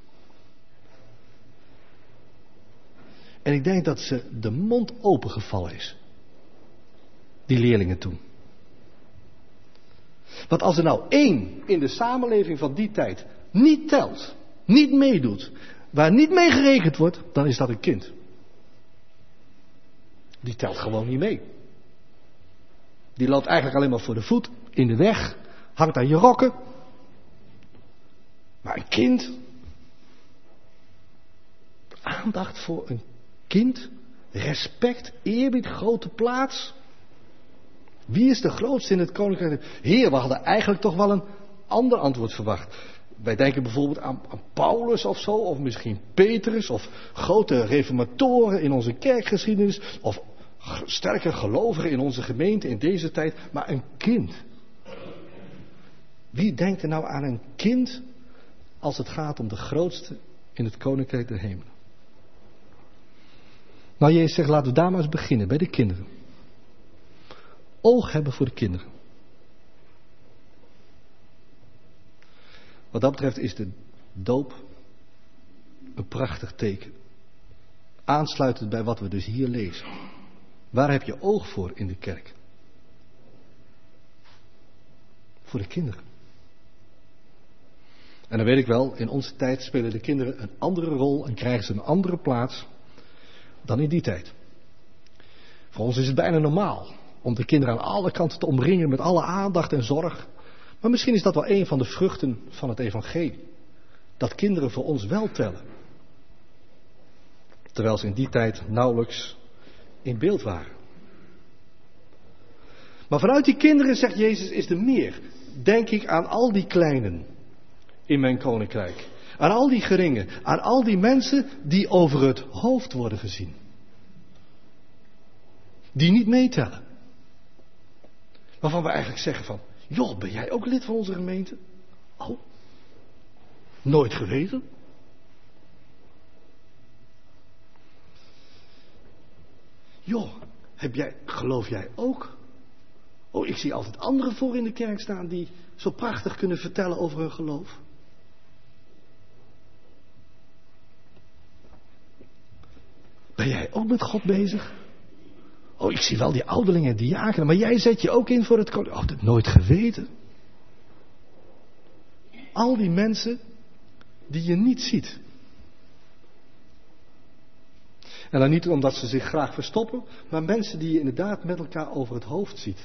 [SPEAKER 3] En ik denk dat ze de mond opengevallen is. Die leerlingen toen. Want als er nou één in de samenleving van die tijd niet telt, niet meedoet, waar niet mee gerekend wordt, dan is dat een kind. Die telt gewoon niet mee. Die loopt eigenlijk alleen maar voor de voet, in de weg, hangt aan je rokken. Maar een kind, aandacht voor een kind, respect, eerbied, grote plaats. Wie is de grootste in het koninkrijk? Heer, we hadden eigenlijk toch wel een ander antwoord verwacht. Wij denken bijvoorbeeld aan, aan Paulus of zo, of misschien Petrus, of grote reformatoren in onze kerkgeschiedenis, of sterke gelovigen in onze gemeente in deze tijd, maar een kind. Wie denkt er nou aan een kind als het gaat om de grootste in het koninkrijk der hemelen? Nou, Jezus zegt, laten we daar maar eens beginnen, bij de kinderen. Oog hebben voor de kinderen. Wat dat betreft is de doop een prachtig teken. Aansluitend bij wat we dus hier lezen. Waar heb je oog voor in de kerk? Voor de kinderen. En dan weet ik wel, in onze tijd spelen de kinderen een andere rol en krijgen ze een andere plaats dan in die tijd. Voor ons is het bijna normaal om de kinderen aan alle kanten te omringen met alle aandacht en zorg. Maar misschien is dat wel een van de vruchten van het evangelie. Dat kinderen voor ons wel tellen. Terwijl ze in die tijd nauwelijks in beeld waren. Maar vanuit die kinderen, zegt Jezus, is er meer. Denk ik aan al die kleinen in mijn koninkrijk. Aan al die geringen. Aan al die mensen die over het hoofd worden gezien. Die niet meetellen. Waarvan we eigenlijk zeggen van, joh, ben jij ook lid van onze gemeente? Oh, nooit geweten.
[SPEAKER 7] Joh, heb jij, geloof jij ook? Oh, ik zie altijd anderen voor in de kerk staan die zo prachtig kunnen vertellen over hun geloof. Ben jij ook met God bezig? Oh, ik zie wel die ouderlingen en diakenen, maar jij zet je ook in voor het koninkrijk. Oh, dat heb ik nooit geweten. Al die mensen die je niet ziet. En dan niet omdat ze zich graag verstoppen, maar mensen die je inderdaad met elkaar over het hoofd ziet.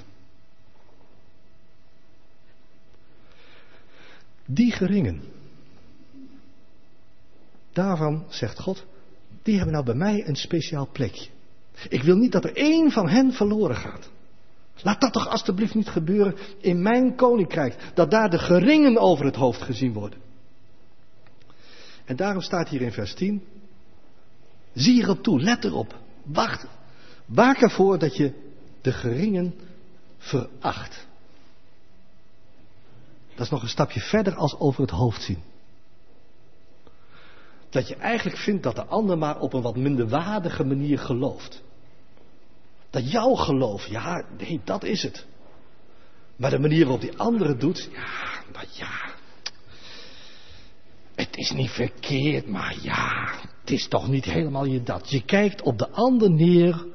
[SPEAKER 7] Die geringen. Daarvan zegt God, die hebben nou bij mij een speciaal plekje. Ik wil niet dat er één van hen verloren gaat. Laat dat toch alstublieft niet gebeuren in mijn koninkrijk. Dat daar de geringen over het hoofd gezien worden. En daarom staat hier in vers tien. Zie erop toe, let erop. Wacht. Waak ervoor dat je de geringen veracht. Dat is nog een stapje verder als over het hoofd zien. Dat je eigenlijk vindt dat de ander maar op een wat minderwaardige manier gelooft. Dat jouw geloof, ja, nee, dat is het. Maar de manier waarop die andere het doet, ja, maar ja. Het is niet verkeerd, maar ja, het is toch niet helemaal je dat. Je kijkt op de ander neer,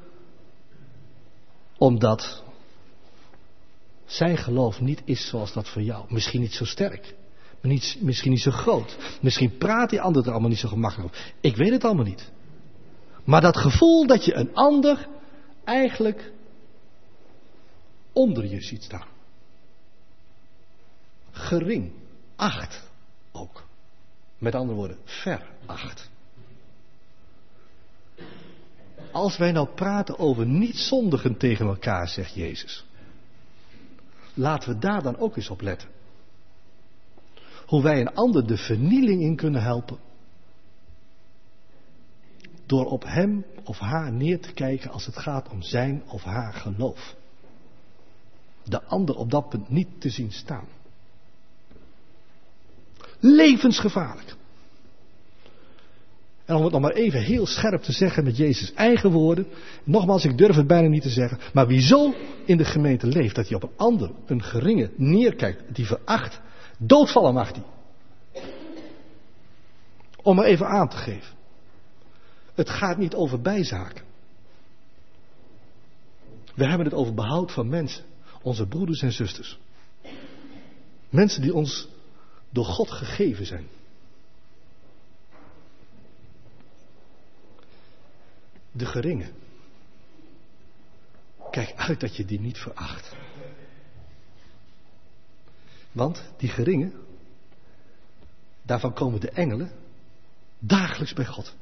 [SPEAKER 7] omdat zijn geloof niet is zoals dat voor jou. Misschien niet zo sterk. Maar niet, misschien niet zo groot. Misschien praat die ander er allemaal niet zo gemakkelijk op. Ik weet het allemaal niet. Maar dat gevoel dat je een ander eigenlijk onder je ziet staan. Gering. Acht ook. Met andere woorden, veracht. Als wij nou praten over niet zondigen tegen elkaar, zegt Jezus. Laten we daar dan ook eens op letten. Hoe wij een ander de vernieling in kunnen helpen. Door op hem of haar neer te kijken als het gaat om zijn of haar geloof. De ander op dat punt niet te zien staan. Levensgevaarlijk. En om het nog maar even heel scherp te zeggen met Jezus' eigen woorden. Nogmaals, ik durf het bijna niet te zeggen. Maar wie zo in de gemeente leeft dat hij op een ander, een geringe, neerkijkt, die veracht, doodvallen mag die. Om er even aan te geven. Het gaat niet over bijzaken. We hebben het over behoud van mensen. Onze broeders en zusters. Mensen die ons door God gegeven zijn. De geringen. Kijk uit dat je die niet veracht. Want die geringen, daarvan komen de engelen dagelijks bij God.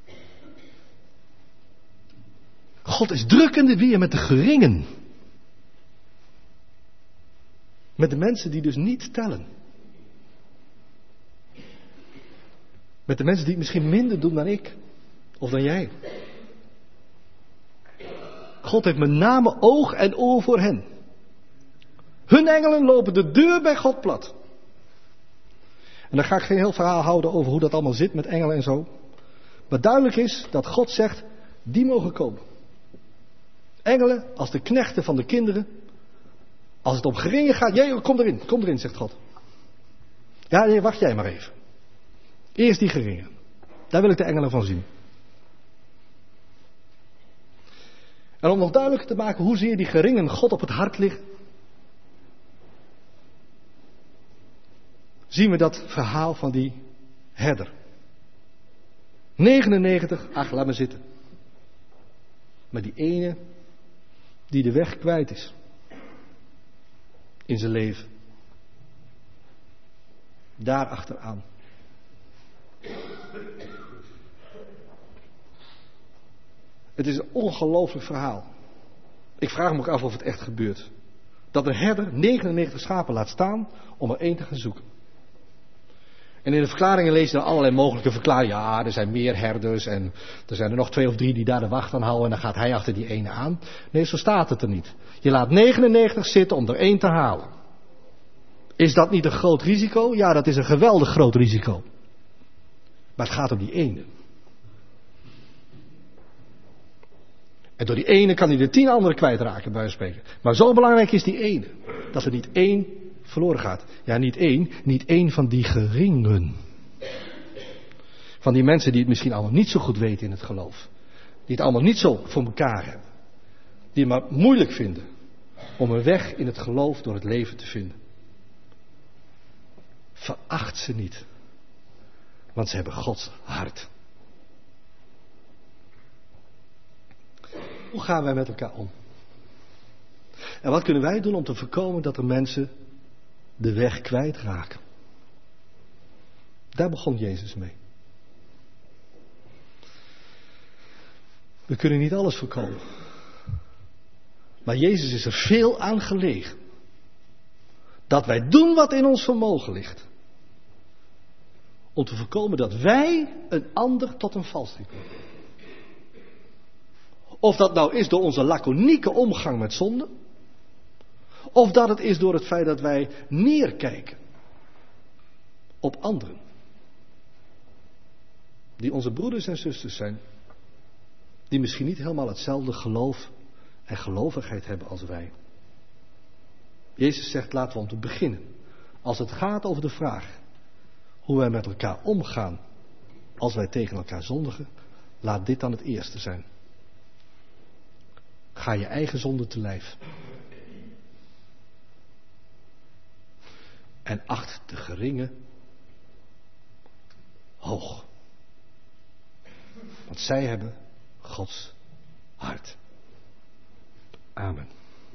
[SPEAKER 7] God is druk in de weer met de geringen. Met de mensen die dus niet tellen. Met de mensen die het misschien minder doen dan ik. Of dan jij. God heeft met name oog en oor voor hen. Hun engelen lopen de deur bij God plat. En dan ga ik geen heel verhaal houden over hoe dat allemaal zit met engelen en zo. Maar duidelijk is dat God zegt, die mogen komen. Engelen als de knechten van de kinderen. Als het om geringen gaat, jij, kom erin, kom erin, zegt God. Ja, nee, wacht jij maar even. Eerst die geringen. Daar wil ik de engelen van zien. En om nog duidelijker te maken hoezeer die geringen God op het hart liggen, zien we dat verhaal van die herder. negenennegentig, ach, laat maar zitten. Maar die ene die de weg kwijt is. In zijn leven. Daar achteraan. Het is een ongelooflijk verhaal. Ik vraag me ook af of het echt gebeurt. Dat een herder negenennegentig schapen laat staan om er één te gaan zoeken. En in de verklaringen lees je dan allerlei mogelijke verklaringen. Ja, er zijn meer herders en er zijn er nog twee of drie die daar de wacht aan houden en dan gaat hij achter die ene aan. Nee, zo staat het er niet. Je laat negenennegentig zitten om er één te halen. Is dat niet een groot risico? Ja, dat is een geweldig groot risico. Maar het gaat om die ene. En door die ene kan hij de tien anderen kwijtraken, bij wijze van spreken. Maar zo belangrijk is die ene. Dat er niet één verloren gaat. Ja, niet één. Niet één van die geringen. Van die mensen die het misschien allemaal niet zo goed weten in het geloof. Die het allemaal niet zo voor elkaar hebben. Die het maar moeilijk vinden om een weg in het geloof door het leven te vinden. Veracht ze niet. Want ze hebben Gods hart. Hoe gaan wij met elkaar om? En wat kunnen wij doen om te voorkomen dat er mensen de weg kwijtraken? Daar begon Jezus mee. We kunnen niet alles voorkomen. Maar Jezus is er veel aan gelegen. Dat wij doen wat in ons vermogen ligt. Om te voorkomen dat wij een ander tot een valstrik worden. Of dat nou is door onze laconieke omgang met zonde. Of dat het is door het feit dat wij neerkijken op anderen. Die onze broeders en zusters zijn. Die misschien niet helemaal hetzelfde geloof en gelovigheid hebben als wij. Jezus zegt, laten we om te beginnen. Als het gaat over de vraag hoe wij met elkaar omgaan als wij tegen elkaar zondigen, laat dit dan het eerste zijn. Ga je eigen zonde te lijf. En acht de geringe hoog. Want zij hebben Gods hart. Amen.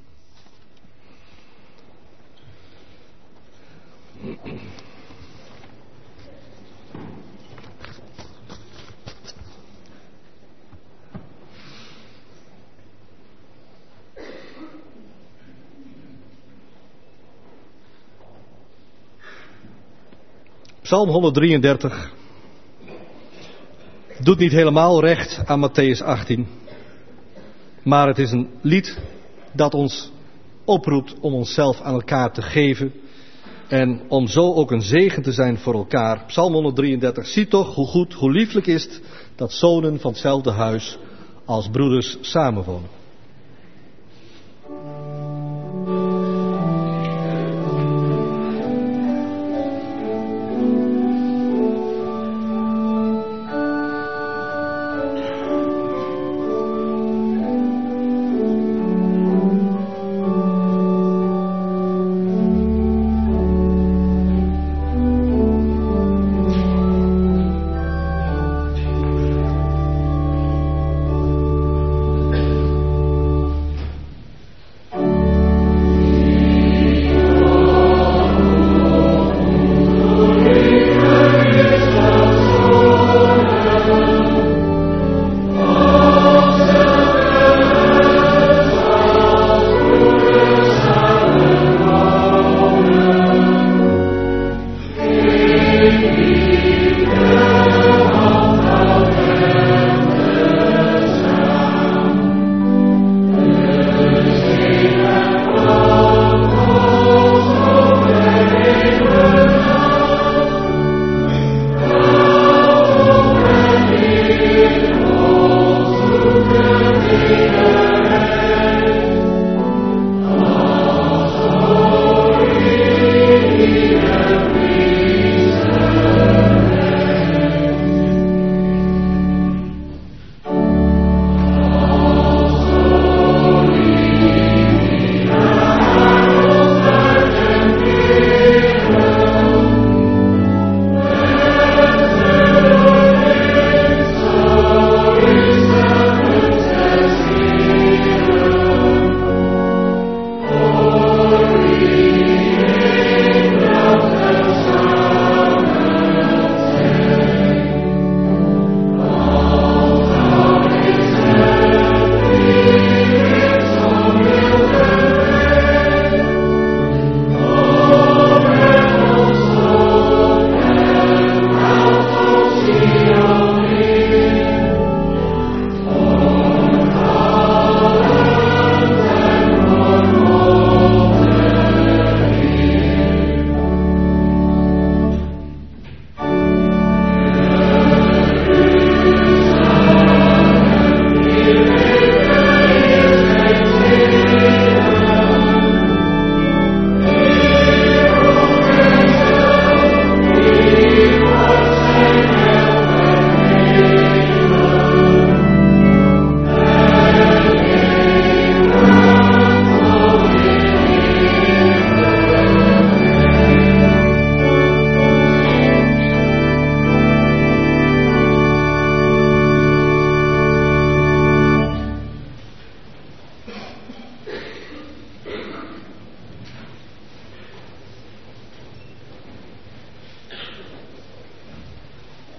[SPEAKER 7] Psalm honderddrieëndertig doet niet helemaal recht aan Matthäus achttien. Maar het is een lied dat ons oproept om onszelf aan elkaar te geven. En om zo ook een zegen te zijn voor elkaar. Psalm honderddrieëndertig. Zie toch hoe goed, hoe lieflijk is het dat zonen van hetzelfde huis als broeders samenwonen.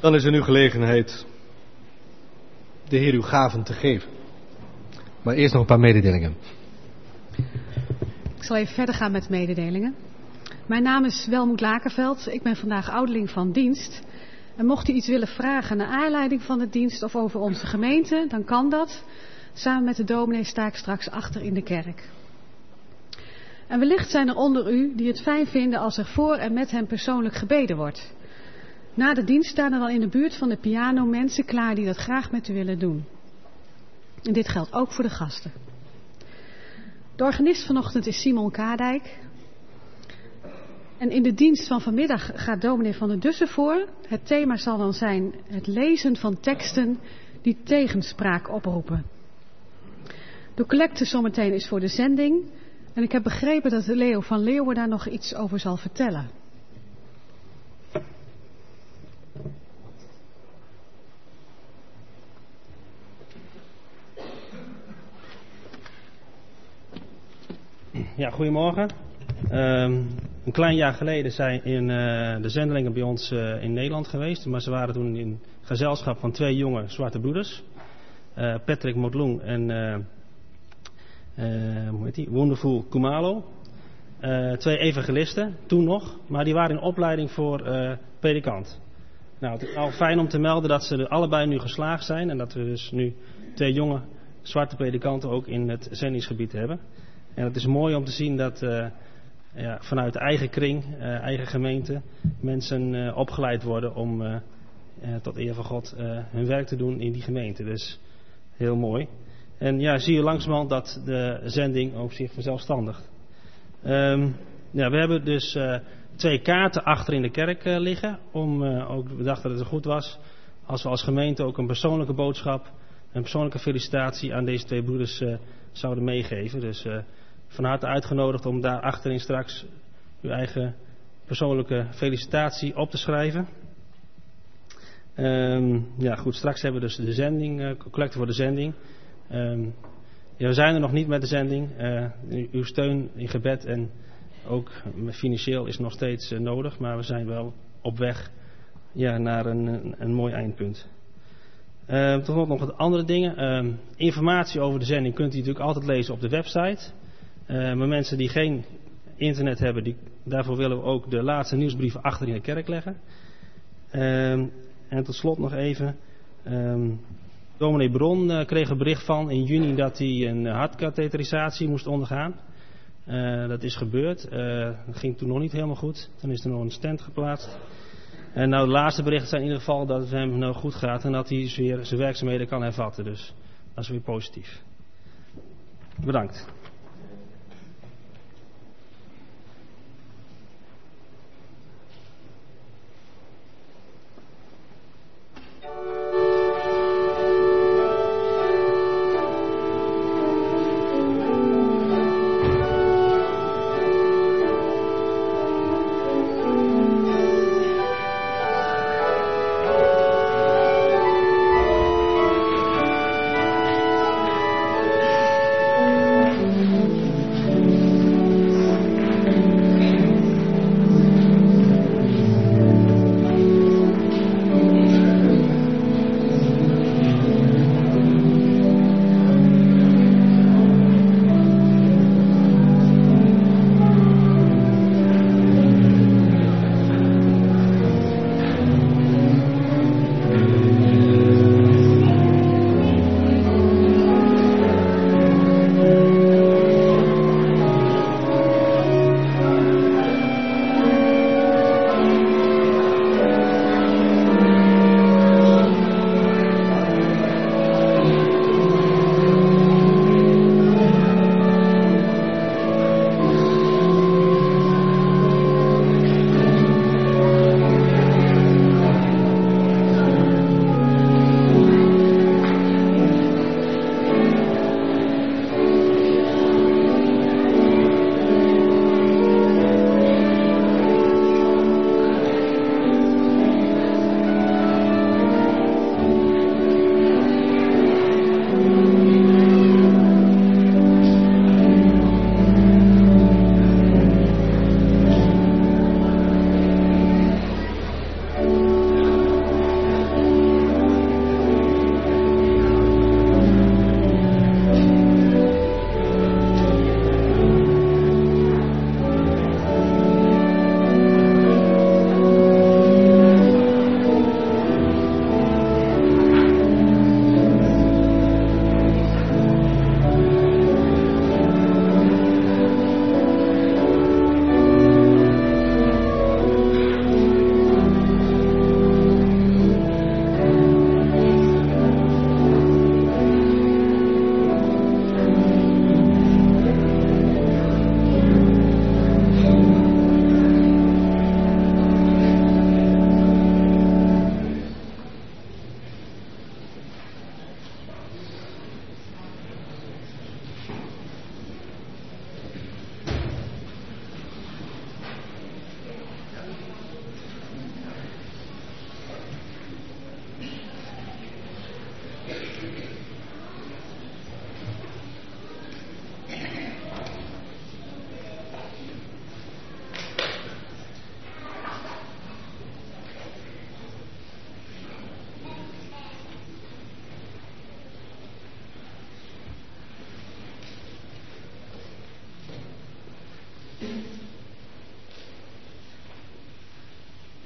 [SPEAKER 3] Dan is er nu gelegenheid de Heer uw gaven te geven. Maar eerst nog een paar mededelingen.
[SPEAKER 2] Ik zal even verder gaan met mededelingen. Mijn naam is Welmoed Lakerveld. Ik ben vandaag ouderling van dienst. En mocht u iets willen vragen naar aanleiding van de dienst of over onze gemeente, dan kan dat. Samen met de dominee sta ik straks achter in de kerk. En wellicht zijn er onder u die het fijn vinden als er voor en met hem persoonlijk gebeden wordt. Na de dienst staan er dan in de buurt van de piano mensen klaar die dat graag met u willen doen. En dit geldt ook voor de gasten. De organist vanochtend is Simon Kadijk. En in de dienst van vanmiddag gaat dominee van der Dussen voor. Het thema zal dan zijn het lezen van teksten die tegenspraak oproepen. De collecte zometeen is voor de zending. En ik heb begrepen dat Leo van Leeuwen daar nog iets over zal vertellen.
[SPEAKER 8] Ja, goedemorgen. Um, een klein jaar geleden zijn in, uh, de zendelingen bij ons uh, in Nederland geweest. Maar ze waren toen in gezelschap van twee jonge zwarte broeders. Uh, Patrick Motlung en uh, uh, hoe heet die? Wonderful Kumalo. Uh, twee evangelisten, toen nog. Maar die waren in opleiding voor uh, predikant. Nou, het is al fijn om te melden dat ze er allebei nu geslaagd zijn. En dat we dus nu twee jonge zwarte predikanten ook in het zendingsgebied hebben. En het is mooi om te zien dat uh, ja, vanuit de eigen kring, uh, eigen gemeente, mensen uh, opgeleid worden om uh, uh, tot eer van God uh, hun werk te doen in die gemeente. Dus heel mooi. En ja, zie je langzamerhand dat de zending ook zich verzelfstandigt. Um, ja, we hebben dus uh, twee kaarten achter in de kerk uh, liggen. Om, uh, ook, we dachten dat het goed was als we als gemeente ook een persoonlijke boodschap, een persoonlijke felicitatie aan deze twee broeders uh, zouden meegeven. Dus uh, van harte uitgenodigd om daar achterin straks uw eigen persoonlijke felicitatie op te schrijven. Um, ja goed, straks hebben we dus de zending, uh, collecte voor de zending. Um, ja, we zijn er nog niet met de zending. Uh, uw steun in gebed en ook financieel is nog steeds uh, nodig. Maar we zijn wel op weg ja, naar een, een, een mooi eindpunt. Uh, tot nog wat andere dingen. Uh, informatie over de zending kunt u natuurlijk altijd lezen op de website. Uh, maar mensen die geen internet hebben, die, daarvoor willen we ook de laatste nieuwsbrieven achter in de kerk leggen. Uh, en tot slot nog even. Uh, Dominee Bron uh, kreeg een bericht van in juni dat hij een hartkatheterisatie moest ondergaan. Uh, dat is gebeurd. Uh, dat ging toen nog niet helemaal goed. Toen is er nog een stent geplaatst. En nou, de laatste berichten zijn in ieder geval dat het hem nou goed gaat en dat hij weer zijn werkzaamheden kan hervatten. Dus dat is weer positief. Bedankt.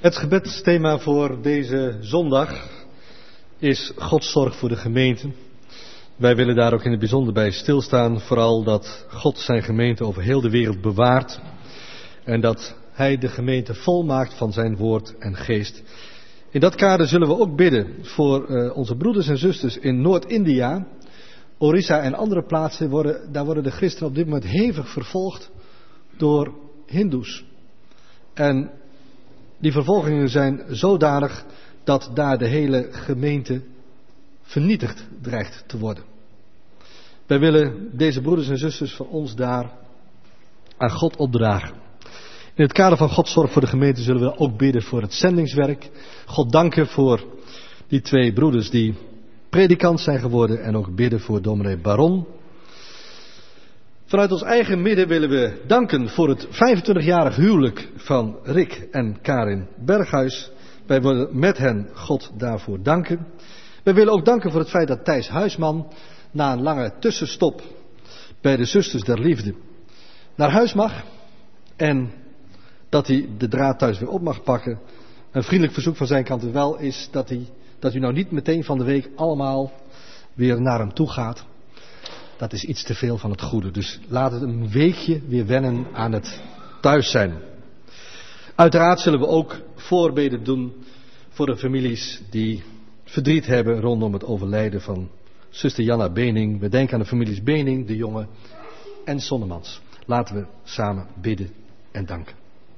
[SPEAKER 3] Het gebedsthema voor deze zondag is Gods zorg voor de gemeente. Wij willen daar ook in het bijzonder bij stilstaan, vooral dat God zijn gemeente over heel de wereld bewaart en dat Hij de gemeente volmaakt van zijn woord en geest. In dat kader zullen we ook bidden voor uh, onze broeders en zusters in Noord-India, Orissa en andere plaatsen. Worden, daar worden de christenen op dit moment hevig vervolgd door hindoes. En die vervolgingen zijn zodanig dat daar de hele gemeente vernietigd dreigt te worden. Wij willen deze broeders en zusters van ons daar aan God opdragen. In het kader van Gods zorg voor de gemeente zullen we ook bidden voor het zendingswerk. God danken voor die twee broeders die predikant zijn geworden en ook bidden voor dominee Baron. Vanuit ons eigen midden willen we danken voor het vijfentwintigjarig huwelijk van Rick en Karin Berghuis. Wij willen met hen God daarvoor danken. Wij willen ook danken voor het feit dat Thijs Huisman na een lange tussenstop bij de Zusters der Liefde naar huis mag. En dat hij de draad thuis weer op mag pakken. Een vriendelijk verzoek van zijn kant wel is dat, hij, dat u nou niet meteen van de week allemaal weer naar hem toe gaat. Dat is iets te veel van het goede. Dus laat het een weekje weer wennen aan het thuis zijn. Uiteraard zullen we ook voorbeden doen voor de families die verdriet hebben rondom het overlijden van zuster Janna Bening. We denken aan de families Bening, De Jonge en Sonnemans. Laten we samen bidden en danken.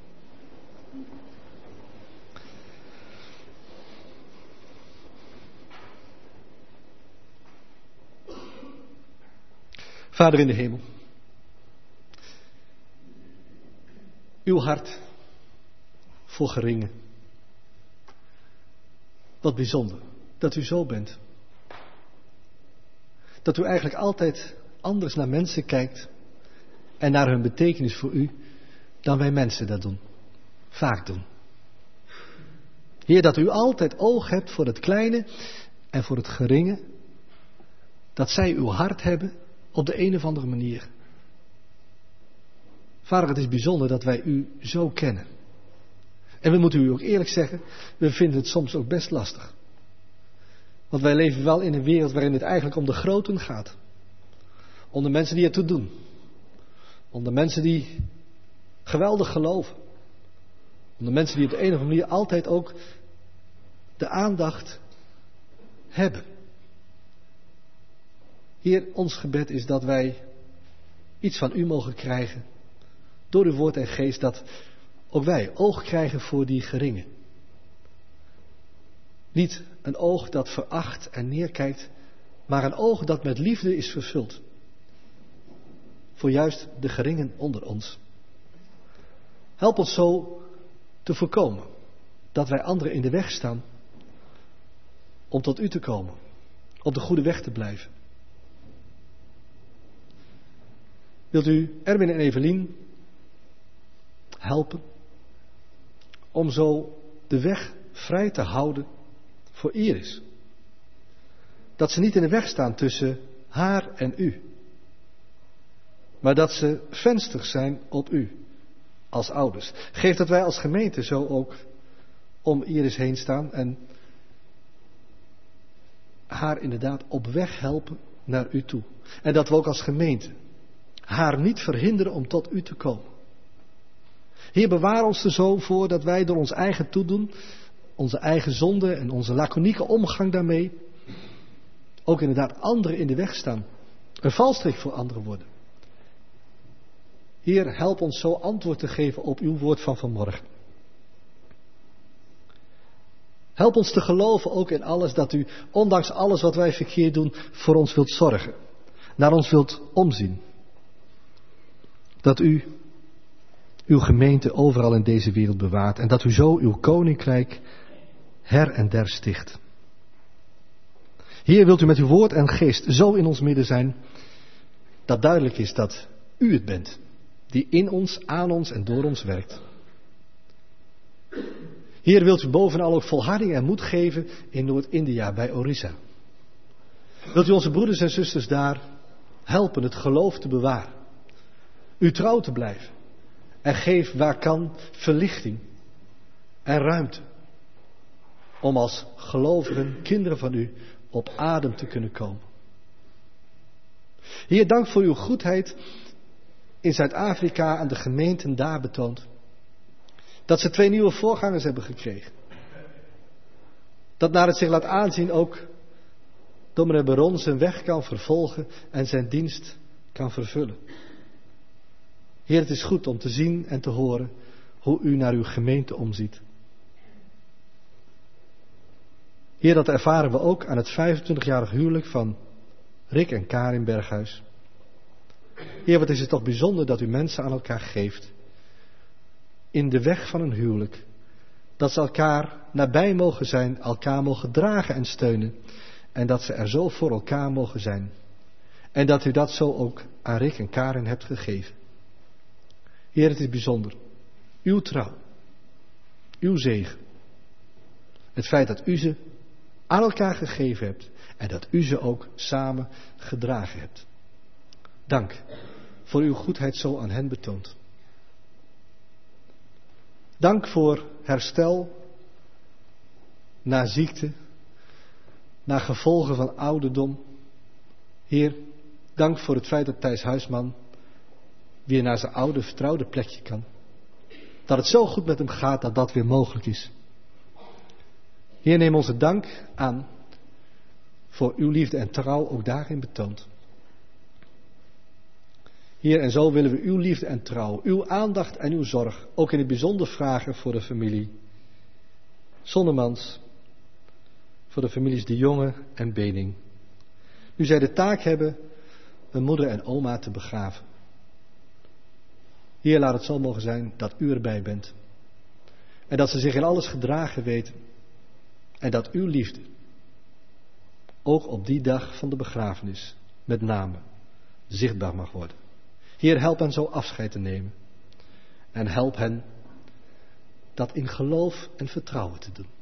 [SPEAKER 3] Vader in de hemel, uw hart voor geringen. Wat bijzonder dat u zo bent. Dat u eigenlijk altijd anders naar mensen kijkt en naar hun betekenis voor u dan wij mensen dat doen. Vaak doen. Heer, dat u altijd oog hebt voor het kleine en voor het geringe. Dat zij uw hart hebben op de een of andere manier. Vader, het is bijzonder dat wij u zo kennen. En we moeten u ook eerlijk zeggen, we vinden het soms ook best lastig. Want wij leven wel in een wereld waarin het eigenlijk om de groten gaat. Om de mensen die ertoe doen. Om de mensen die geweldig geloven. Om de mensen die op de een of andere manier altijd ook de aandacht hebben. Heer, ons gebed is dat wij iets van u mogen krijgen. Door uw woord en geest, dat ook wij oog krijgen voor die geringen. Niet een oog dat veracht en neerkijkt, maar een oog dat met liefde is vervuld. Voor juist de geringen onder ons. Help ons zo te voorkomen dat wij anderen in de weg staan om tot u te komen, op de goede weg te blijven. Wilt u Erwin en Evelien helpen om zo de weg vrij te houden voor Iris? Dat ze niet in de weg staan tussen haar en u, maar dat ze vensters zijn op u als ouders. Geef dat wij als gemeente zo ook om Iris heen staan en haar inderdaad op weg helpen naar u toe. En dat we ook als gemeente haar niet verhinderen om tot u te komen. Heer, bewaar ons er zo voor dat wij door ons eigen toedoen, onze eigen zonde en onze laconieke omgang daarmee, ook inderdaad anderen in de weg staan. Een valstrik voor anderen worden. Heer, help ons zo antwoord te geven op uw woord van vanmorgen. Help ons te geloven ook in alles dat u, ondanks alles wat wij verkeerd doen, voor ons wilt zorgen. Naar ons wilt omzien. Dat u uw gemeente overal in deze wereld bewaart en dat u zo uw koninkrijk her en der sticht. Heer, wilt u met uw woord en geest zo in ons midden zijn, dat duidelijk is dat u het bent, die in ons, aan ons en door ons werkt. Heer, wilt u bovenal ook volharding en moed geven in Noord-India bij Orissa. Wilt u onze broeders en zusters daar helpen het geloof te bewaren, u trouw te blijven en geef waar kan verlichting
[SPEAKER 7] en ruimte om als gelovigen, kinderen van u, op adem te kunnen komen. Heer, dank voor uw goedheid in Zuid-Afrika aan de gemeenten daar betoond. Dat ze twee nieuwe voorgangers hebben gekregen. Dat naar het zich laat aanzien ook dominee Baron zijn weg kan vervolgen en zijn dienst kan vervullen. Heer, het is goed om te zien en te horen hoe u naar uw gemeente omziet. Heer, dat ervaren we ook aan het vijfentwintigjarig huwelijk van Rick en Karin Berghuis. Heer, wat is het toch bijzonder dat u mensen aan elkaar geeft in de weg van een huwelijk. Dat ze elkaar nabij mogen zijn, elkaar mogen dragen en steunen. En dat ze er zo voor elkaar mogen zijn. En dat u dat zo ook aan Rick en Karin hebt gegeven. Heer, het is bijzonder. Uw trouw. Uw zegen. Het feit dat u ze aan elkaar gegeven hebt. En dat u ze ook samen gedragen hebt. Dank voor uw goedheid zo aan hen betoond. Dank voor herstel na ziekte, na gevolgen van ouderdom. Heer, dank voor het feit dat Thijs Huisman weer naar zijn oude vertrouwde plekje kan. Dat het zo goed met hem gaat dat dat weer mogelijk is. Heer, neem onze dank aan voor uw liefde en trouw ook daarin betoond. Heer, en zo willen we uw liefde en trouw, uw aandacht en uw zorg, ook in het bijzonder vragen voor de familie Sonnemans, voor de families De Jonge en Bening. Nu zij de taak hebben hun moeder en oma te begraven. Heer, laat het zo mogen zijn dat u erbij bent. En dat ze zich in alles gedragen weten. En dat uw liefde ook op die dag van de begrafenis met name zichtbaar mag worden. Heer, help hen zo afscheid te nemen. En help hen dat in geloof en vertrouwen te doen.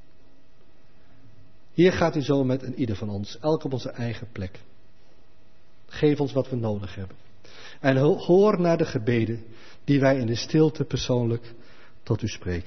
[SPEAKER 7] Heer, gaat u zo met een ieder van ons, elk op onze eigen plek. Geef ons wat we nodig hebben. En hoor naar de gebeden die wij in de stilte persoonlijk tot u spreken.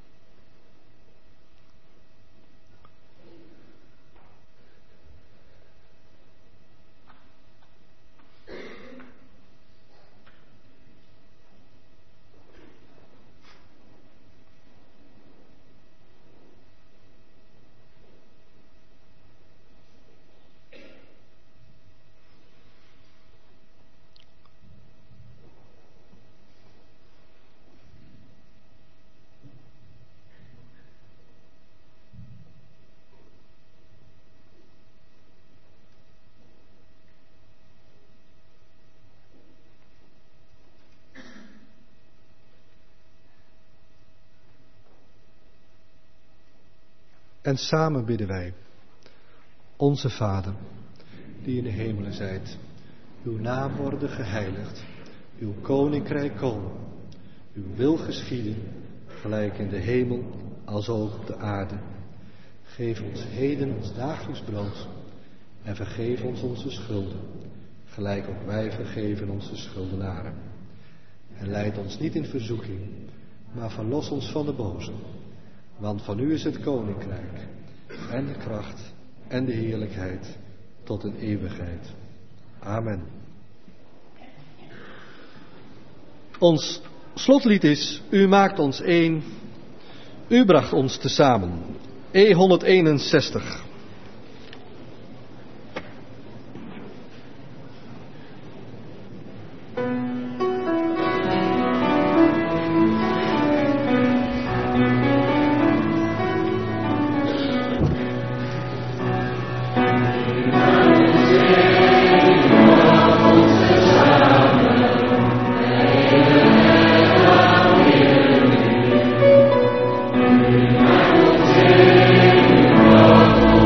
[SPEAKER 7] En samen bidden wij. Onze Vader, die in de hemelen zijt. Uw naam worden geheiligd. Uw koninkrijk komen. Uw wil geschieden, gelijk in de hemel, als ook op de aarde. Geef ons heden ons dagelijks brood. En vergeef ons onze schulden, gelijk ook wij vergeven onze schuldenaren. En leid ons niet in verzoeking, maar verlos ons van de boze. Want van u is het koninkrijk, en de kracht, en de heerlijkheid, tot een eeuwigheid. Amen. Ons slotlied is, u maakt ons één, u bracht ons tezamen. E honderdeenenzestig.
[SPEAKER 9] Oh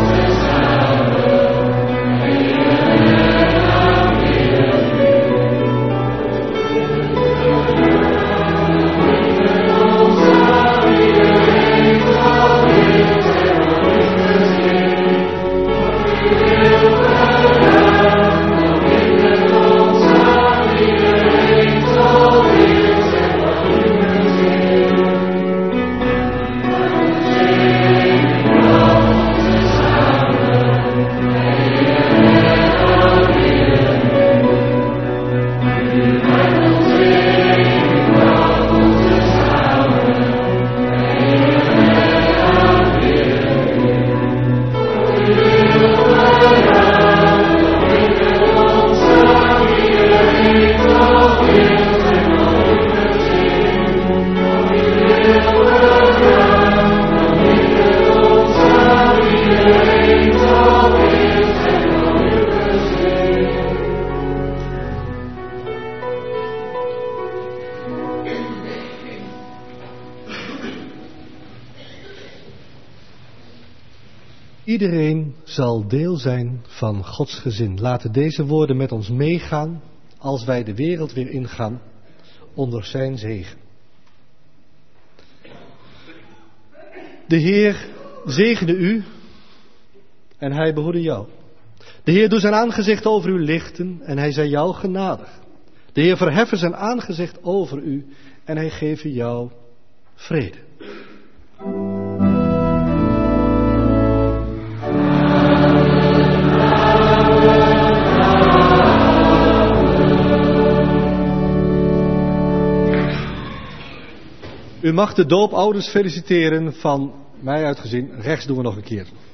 [SPEAKER 3] Iedereen zal deel zijn van Gods gezin. Laten deze woorden met ons meegaan als wij de wereld weer ingaan onder zijn zegen. De Heer zegene u en hij behoede jou. De Heer doet zijn aangezicht over u lichten en hij zij jou genadig. De Heer verheffen zijn aangezicht over u en hij geeft jou vrede. U mag de doopouders feliciteren van mij uitgezien. Rechts doen we nog een keer.